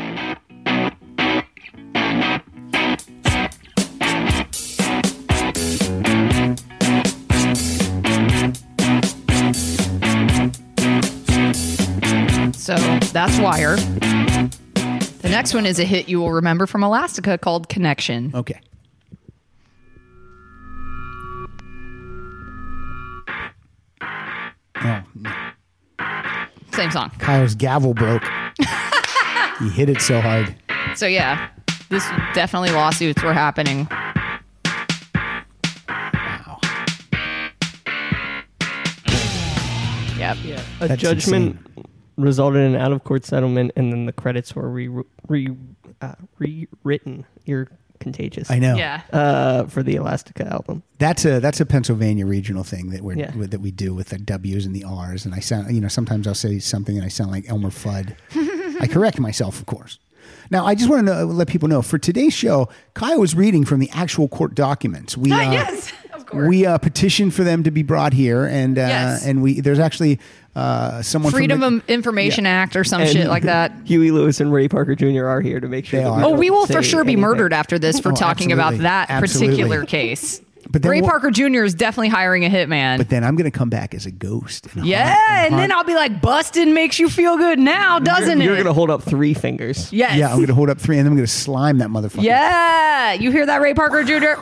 So that's Wire. The next one is a hit you will remember from Elastica called Connection. Okay. Oh, no. Same song. Kyle's gavel broke. He hit it so hard. So yeah, this definitely lawsuits were happening. Wow. Yep. Yeah. A That's judgment insane. resulted in an out of court settlement, and then the credits were re, re, uh, rewritten. You're contagious. I know. Yeah. Uh, for the Elastica album. That's a that's a Pennsylvania regional thing that we're Yeah. with, that we do with the W's and the R's, and I sound you know sometimes I'll say something and I sound like Elmer Fudd. I correct myself, of course. Now I just want to know, let people know for today's show, Kyle was reading from the actual court documents. We uh, yes, of course. we uh, petitioned for them to be brought here, and uh, Yes. and we there's actually uh, someone Freedom from the, of Information Act or some And shit like that. Huey Lewis and Ray Parker Junior are here to make sure. They that are. we Oh, don't we will for say sure be anything. murdered after this for Oh, talking about absolutely. that Absolutely. particular case. But then Ray we'll- Parker Junior is definitely hiring a hitman. But then I'm going to come back as a ghost. and yeah, haunt- and then haunt- I'll be like, busting makes you feel good now, doesn't You're, it? You're gonna hold up three fingers. Yes. yeah, I'm going to hold up three, and then I'm going to slime that motherfucker. Yeah. You hear that, Ray Parker Junior?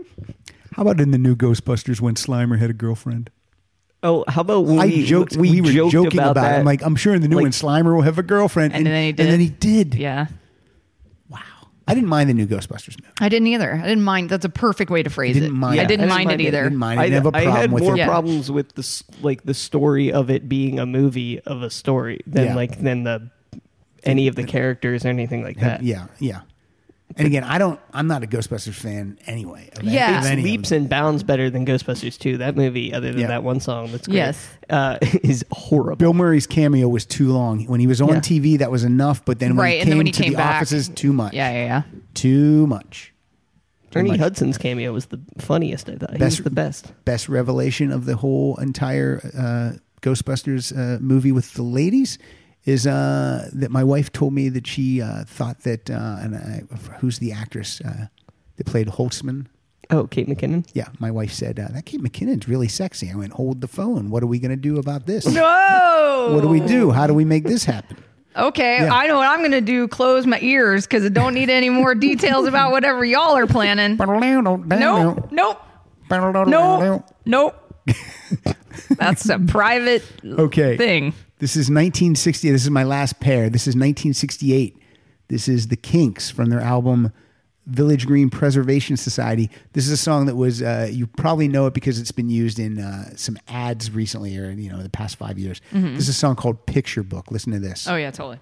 How about in the new Ghostbusters when Slimer had a girlfriend? Oh, how about when I we joked. we, We, were joked joking about, about, that? it. I'm like, I'm sure in the new Like- one, Slimer will have a girlfriend, And then he did. And then he did. Yeah. Wow. I didn't mind the new Ghostbusters movie. I didn't either. I didn't mind. That's a perfect way to phrase Didn't it. mind I it. didn't I mind didn't it mind it. either. Didn't mind it. I, I didn't have a I problem had with more it. Yeah. problems with the s- like the story of it being a movie of a story than Yeah. like than the any of the characters or anything like that. Yeah, yeah. And again, I don't. I'm not a Ghostbusters fan anyway. Of Yeah. any, of It's any of leaps them. and bounds better than Ghostbusters two. That movie, other than Yeah. that one song that's great, Yes. uh, is horrible. Bill Murray's cameo was too long. When he was on Yeah. T V, that was enough. But then when Right, he and came then when he to came the back- offices, too much. Yeah, yeah, yeah. Too much. Too Ernie much. Hudson's cameo was the funniest. I thought he Best- was the best. Best revelation of the whole entire uh, Ghostbusters uh, movie with the ladies is uh, that my wife told me that she uh, thought that, uh, and I, who's the actress uh, that played Holtzman? Oh, Kate McKinnon. Yeah, my wife said, uh, that Kate McKinnon's really sexy. I went, hold the phone. What are we going to do about this? No. What do we do? How do we make this happen? Okay, Yeah. I know what I'm going to do. Close my ears because I don't need any more details about whatever y'all are planning. Nope. Nope. Nope. Nope. That's a private Okay. thing. This is nineteen sixty. This is my last pair. This is nineteen sixty-eight. This is the Kinks from their album Village Green Preservation Society. This is a song that was, uh, you probably know it because it's been used in uh, some ads recently or, you know, the past five years. This is a song called Picture Book. Listen to this. Oh, yeah, totally.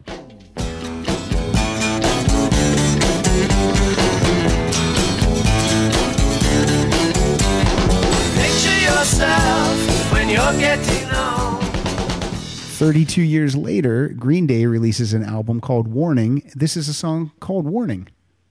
Picture yourself when you're getting old. thirty-two years later, Green Day releases an album called Warning. This is a song called Warning.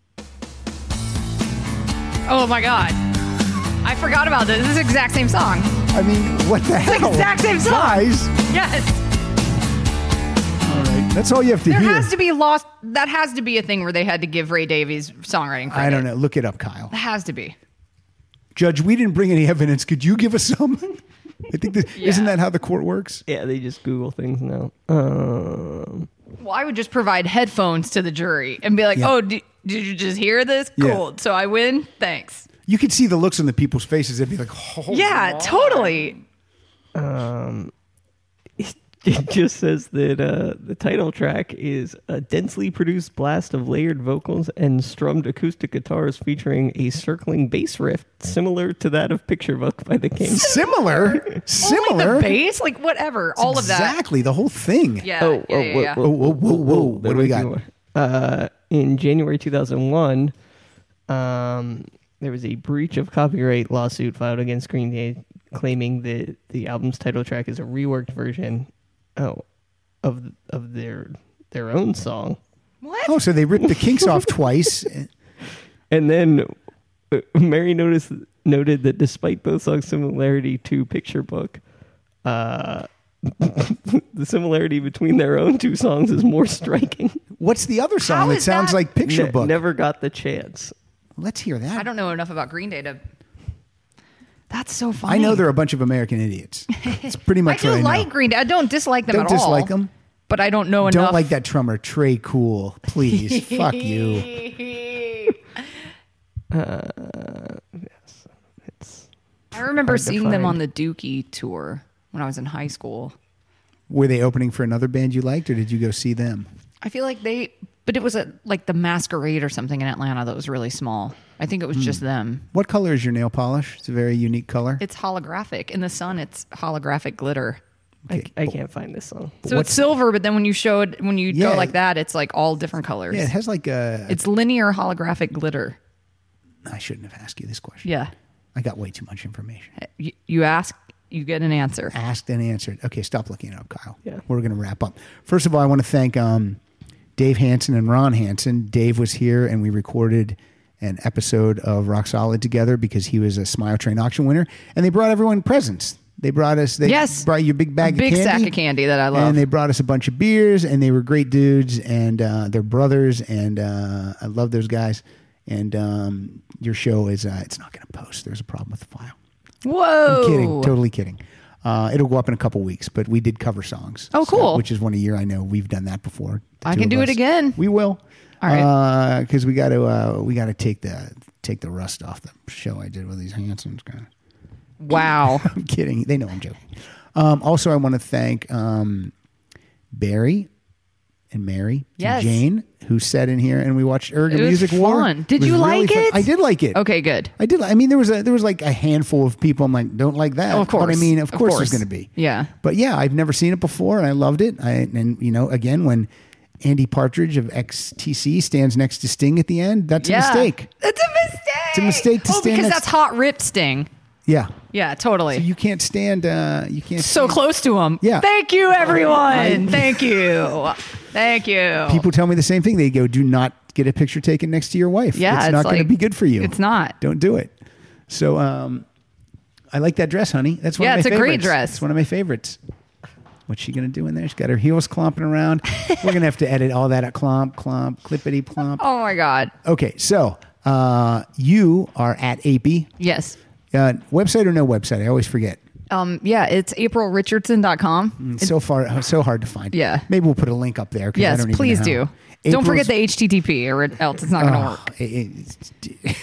Oh, my God. I forgot about this. This is the exact same song. I mean, what the hell? the exact same song. Guys. Yes. All right. That's all you have to There hear. has to be lost. That has to be a thing where they had to give Ray Davies songwriting credit. I don't know. Look it up, Kyle. It has to be. Judge, we didn't bring any evidence. Could you give us some? I think this, Yeah. isn't that how the court works? Yeah, they just Google things now. Um, Well, I would just provide headphones to the jury and be like, Yeah. oh, d- did you just hear this? Yeah. Cool. So I win? Thanks. You could see the looks on the people's faces. They'd be like, oh, Yeah, totally. um, It just says that uh, the title track is a densely produced blast of layered vocals and strummed acoustic guitars featuring a circling bass riff similar to that of Picture Book by The Kinks. Similar, similar. Only the bass, like whatever, all of that. Exactly, the whole thing. Yeah, Oh, yeah, oh, yeah, whoa, yeah. Whoa, whoa, whoa, whoa! What do we got? Uh, in January two thousand one, um, there was a breach of copyright lawsuit filed against Green Day, claiming that the album's title track is a reworked version, oh, of of their their own song. What? Oh, so they ripped the Kinks off twice. And then uh, Mary noticed noted that despite both songs' similarity to Picture Book, uh, the similarity between their own two songs is more striking. What's the other song How that is sounds that? like Picture Ne- Book? Never got the chance. Let's hear that. I don't know enough about Green Day to. That's so funny. I know they're a bunch of American idiots. It's pretty I much do what I like know. Green Day. I don't dislike them Don't at all. dislike them? But I don't know Don't enough. like that drummer, Trey Cool. Please, fuck you. Yes, it's I remember hard to seeing them find. on the Dookie tour when I was in high school. Were they opening for another band you liked, or did you go see them? I feel like they, but it was a like the Masquerade or something in Atlanta that was really small. I think it was just them. What color is your nail polish? It's a very unique color. It's holographic. In the sun, it's holographic glitter. Okay. I, I can't find this song. So What's- it's silver, but then when you show it, when you Yeah. go like that, it's like all different colors. Yeah, it has like a. It's linear holographic glitter. I shouldn't have asked you this question. Yeah. I got way too much information. You, you ask, you get an answer. Asked and answered. Okay, stop looking it up, Kyle. Yeah. We're going to wrap up. First of all, I want to thank um, Dave Hansen and Ron Hansen. Dave was here and we recorded an episode of Rock Solid together because he was a Smile Train auction winner. And they brought everyone presents. They brought us, they Yes. brought you a big bag A big of candy. sack of candy that I love. And they brought us a bunch of beers and they were great dudes and uh, they're brothers. And uh, I love those guys. And um, your show is, uh, it's not going to post. There's a problem with the file. Whoa. I'm kidding. Totally kidding. Uh, it'll go up in a couple weeks, but we did cover songs. Oh, cool. Which is one a year. I know we've done that before. the I two can of do it us. again. We will. All right. Because we got to uh, we got to take the take the rust off the show I did with these Hansons. Kind of. Wow. I'm kidding. They know I'm joking. Um, also, I want to thank um, Barry and Mary Yes. and Jane who sat in here and we watched Erga It was Music War. fun. Did was you really like fun. it? I did like it. Okay, good. I did. I mean, there was a there was like a handful of people. I'm like, don't like that. Oh, of course. But I mean, of, Of course, course. there's going to be. Yeah. But yeah, I've never seen it before, and I loved it. I and you know, again, when Andy Partridge of X T C stands next to Sting at the end, that's Yeah. a mistake. It's a mistake. It's a mistake to oh, stand because next- that's hot rip Sting. Yeah. Yeah, totally. So you can't stand. Uh, you can't. so stand- close to him. Yeah. Thank you, everyone. I- Thank you. Thank you. People tell me the same thing. They go, "Do not get a picture taken next to your wife. Yeah, it's, it's not going to like- be good for you. it's not. Don't do it." So, um, I like that dress, honey. That's one Yeah, of my it's a favorites. great dress. It's one of my favorites. What's she going to do in there? She's got her heels clomping around. We're going to have to edit all that at clomp, clomp, clippity, clomp. Oh my God. Okay, so uh, you are at A P. Yes. Uh, website or no website? I always forget. Um, yeah, it's april richardson dot com. It's so far, so hard to find. Yeah. Maybe we'll put a link up there. 'cause I Yes, don't even please know do. how. Don't forget April's- the H T T P or else it's not going to Oh, work. it-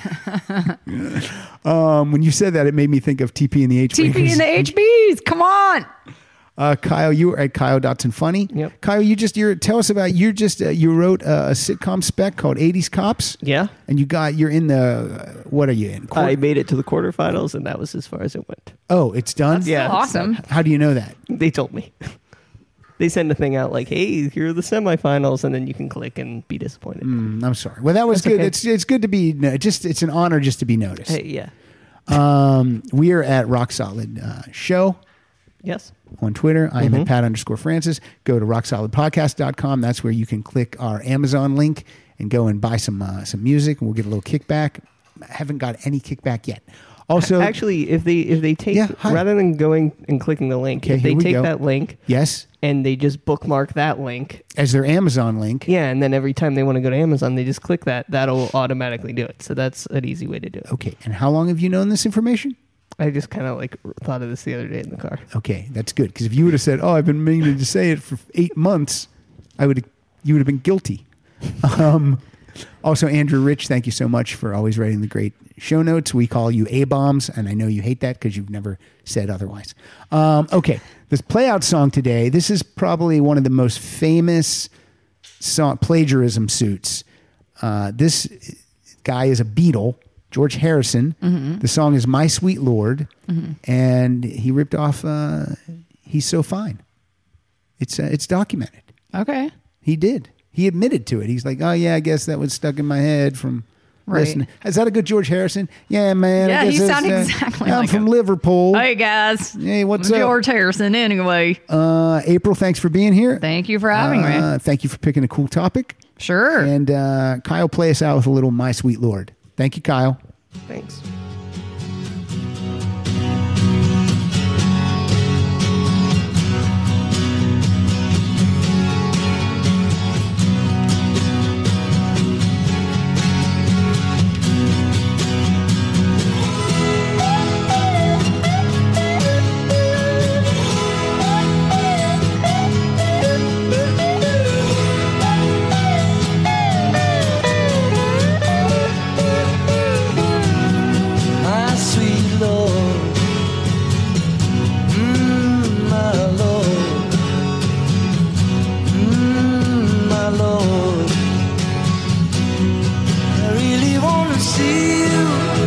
it- um, when you said that, it made me think of T P and the H. T P and the H Bs. Come on. Uh, Kyle, you were at Kyle Dotson Funny. Yep. Kyle, you just you're tell us about you just uh, you wrote a, a sitcom spec called eighties Cops. Yeah. And you got you're in the uh, what are you in? Quar- I made it to the quarterfinals, and that was as far as it went. oh, it's done. Yeah. Awesome. How do you know that? They told me. They send a thing out like, "Hey, here are the semifinals," and then you can click and be disappointed. Mm, I'm sorry. Well, that was That's good. okay. It's it's good to be no, just it's an honor just to be noticed. Hey, yeah. Um, we are at Rock Solid uh, Show Yes. on Twitter. I am Mm-hmm. at Pat underscore Francis. Go to rock solid podcast dot com. That's where you can click our Amazon link and go and buy some uh, some music, and we'll get a little kickback. I haven't got any kickback yet. Also, Actually, if they if they take Yeah, hi. rather than going and clicking the link, Okay, if here they we take go. that link yes, and they just bookmark that link, as their Amazon link. yeah, and then every time they want to go to Amazon, they just click that. That'll automatically do it. So that's an easy way to do it. Okay, and how long have you known this information? I just kind of like thought of this the other day in the car. Okay, that's good because if you would have said, "Oh, I've been meaning to say it for eight months," I would you would have been guilty. Um, also, Andrew Rich, thank you so much for always writing the great show notes, we call you A-bombs, and I know you hate that because you've never said otherwise. Um, okay, this play-out song today, this is probably one of the most famous song, plagiarism suits. Uh, this guy is a Beatle, George Harrison. Mm-hmm. The song is My Sweet Lord, mm-hmm. and he ripped off uh, He's So Fine. It's uh, it's documented. Okay. He did. He admitted to it. He's like, oh, yeah, I guess that was stuck in my head from right. listening. Is that a good George Harrison? Yeah, man. Yeah, I guess he sounded uh, exactly I'm like from him. Liverpool. Hey, guys. Hey, what's I'm up? George Harrison, anyway. Uh, April, thanks for being here. Thank you for having uh, me. Thank you for picking a cool topic. Sure. And uh, Kyle, play us out with a little My Sweet Lord. Thank you, Kyle. Thanks. My sweet Lord, mm, my Lord, mm, my Lord. I really wanna see you,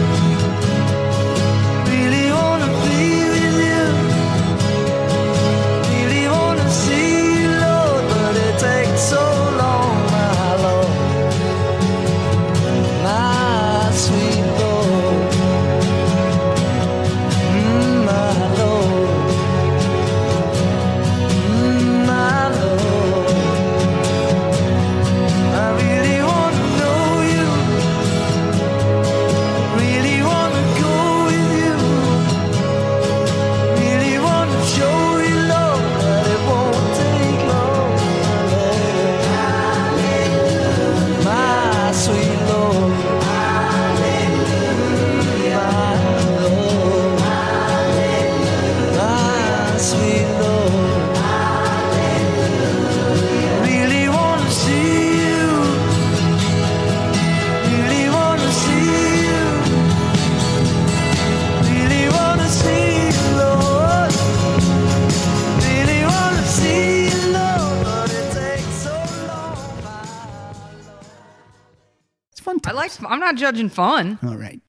really wanna be with you, really wanna see you, Lord, but it takes so long, my Lord, my sweet Lord. Mm, my Lord, mm, my Lord, I really want to know you, really want to go with you, really want to show you love, but it won't take long, my Lord, my sweet Lord, my sweet Lord, really wanna see you, really wanna see you, really wanna see you, Lord, really wanna see you, Lord, but it takes so long, my Lord. It's fun I times. like, I'm not judging fun. All right.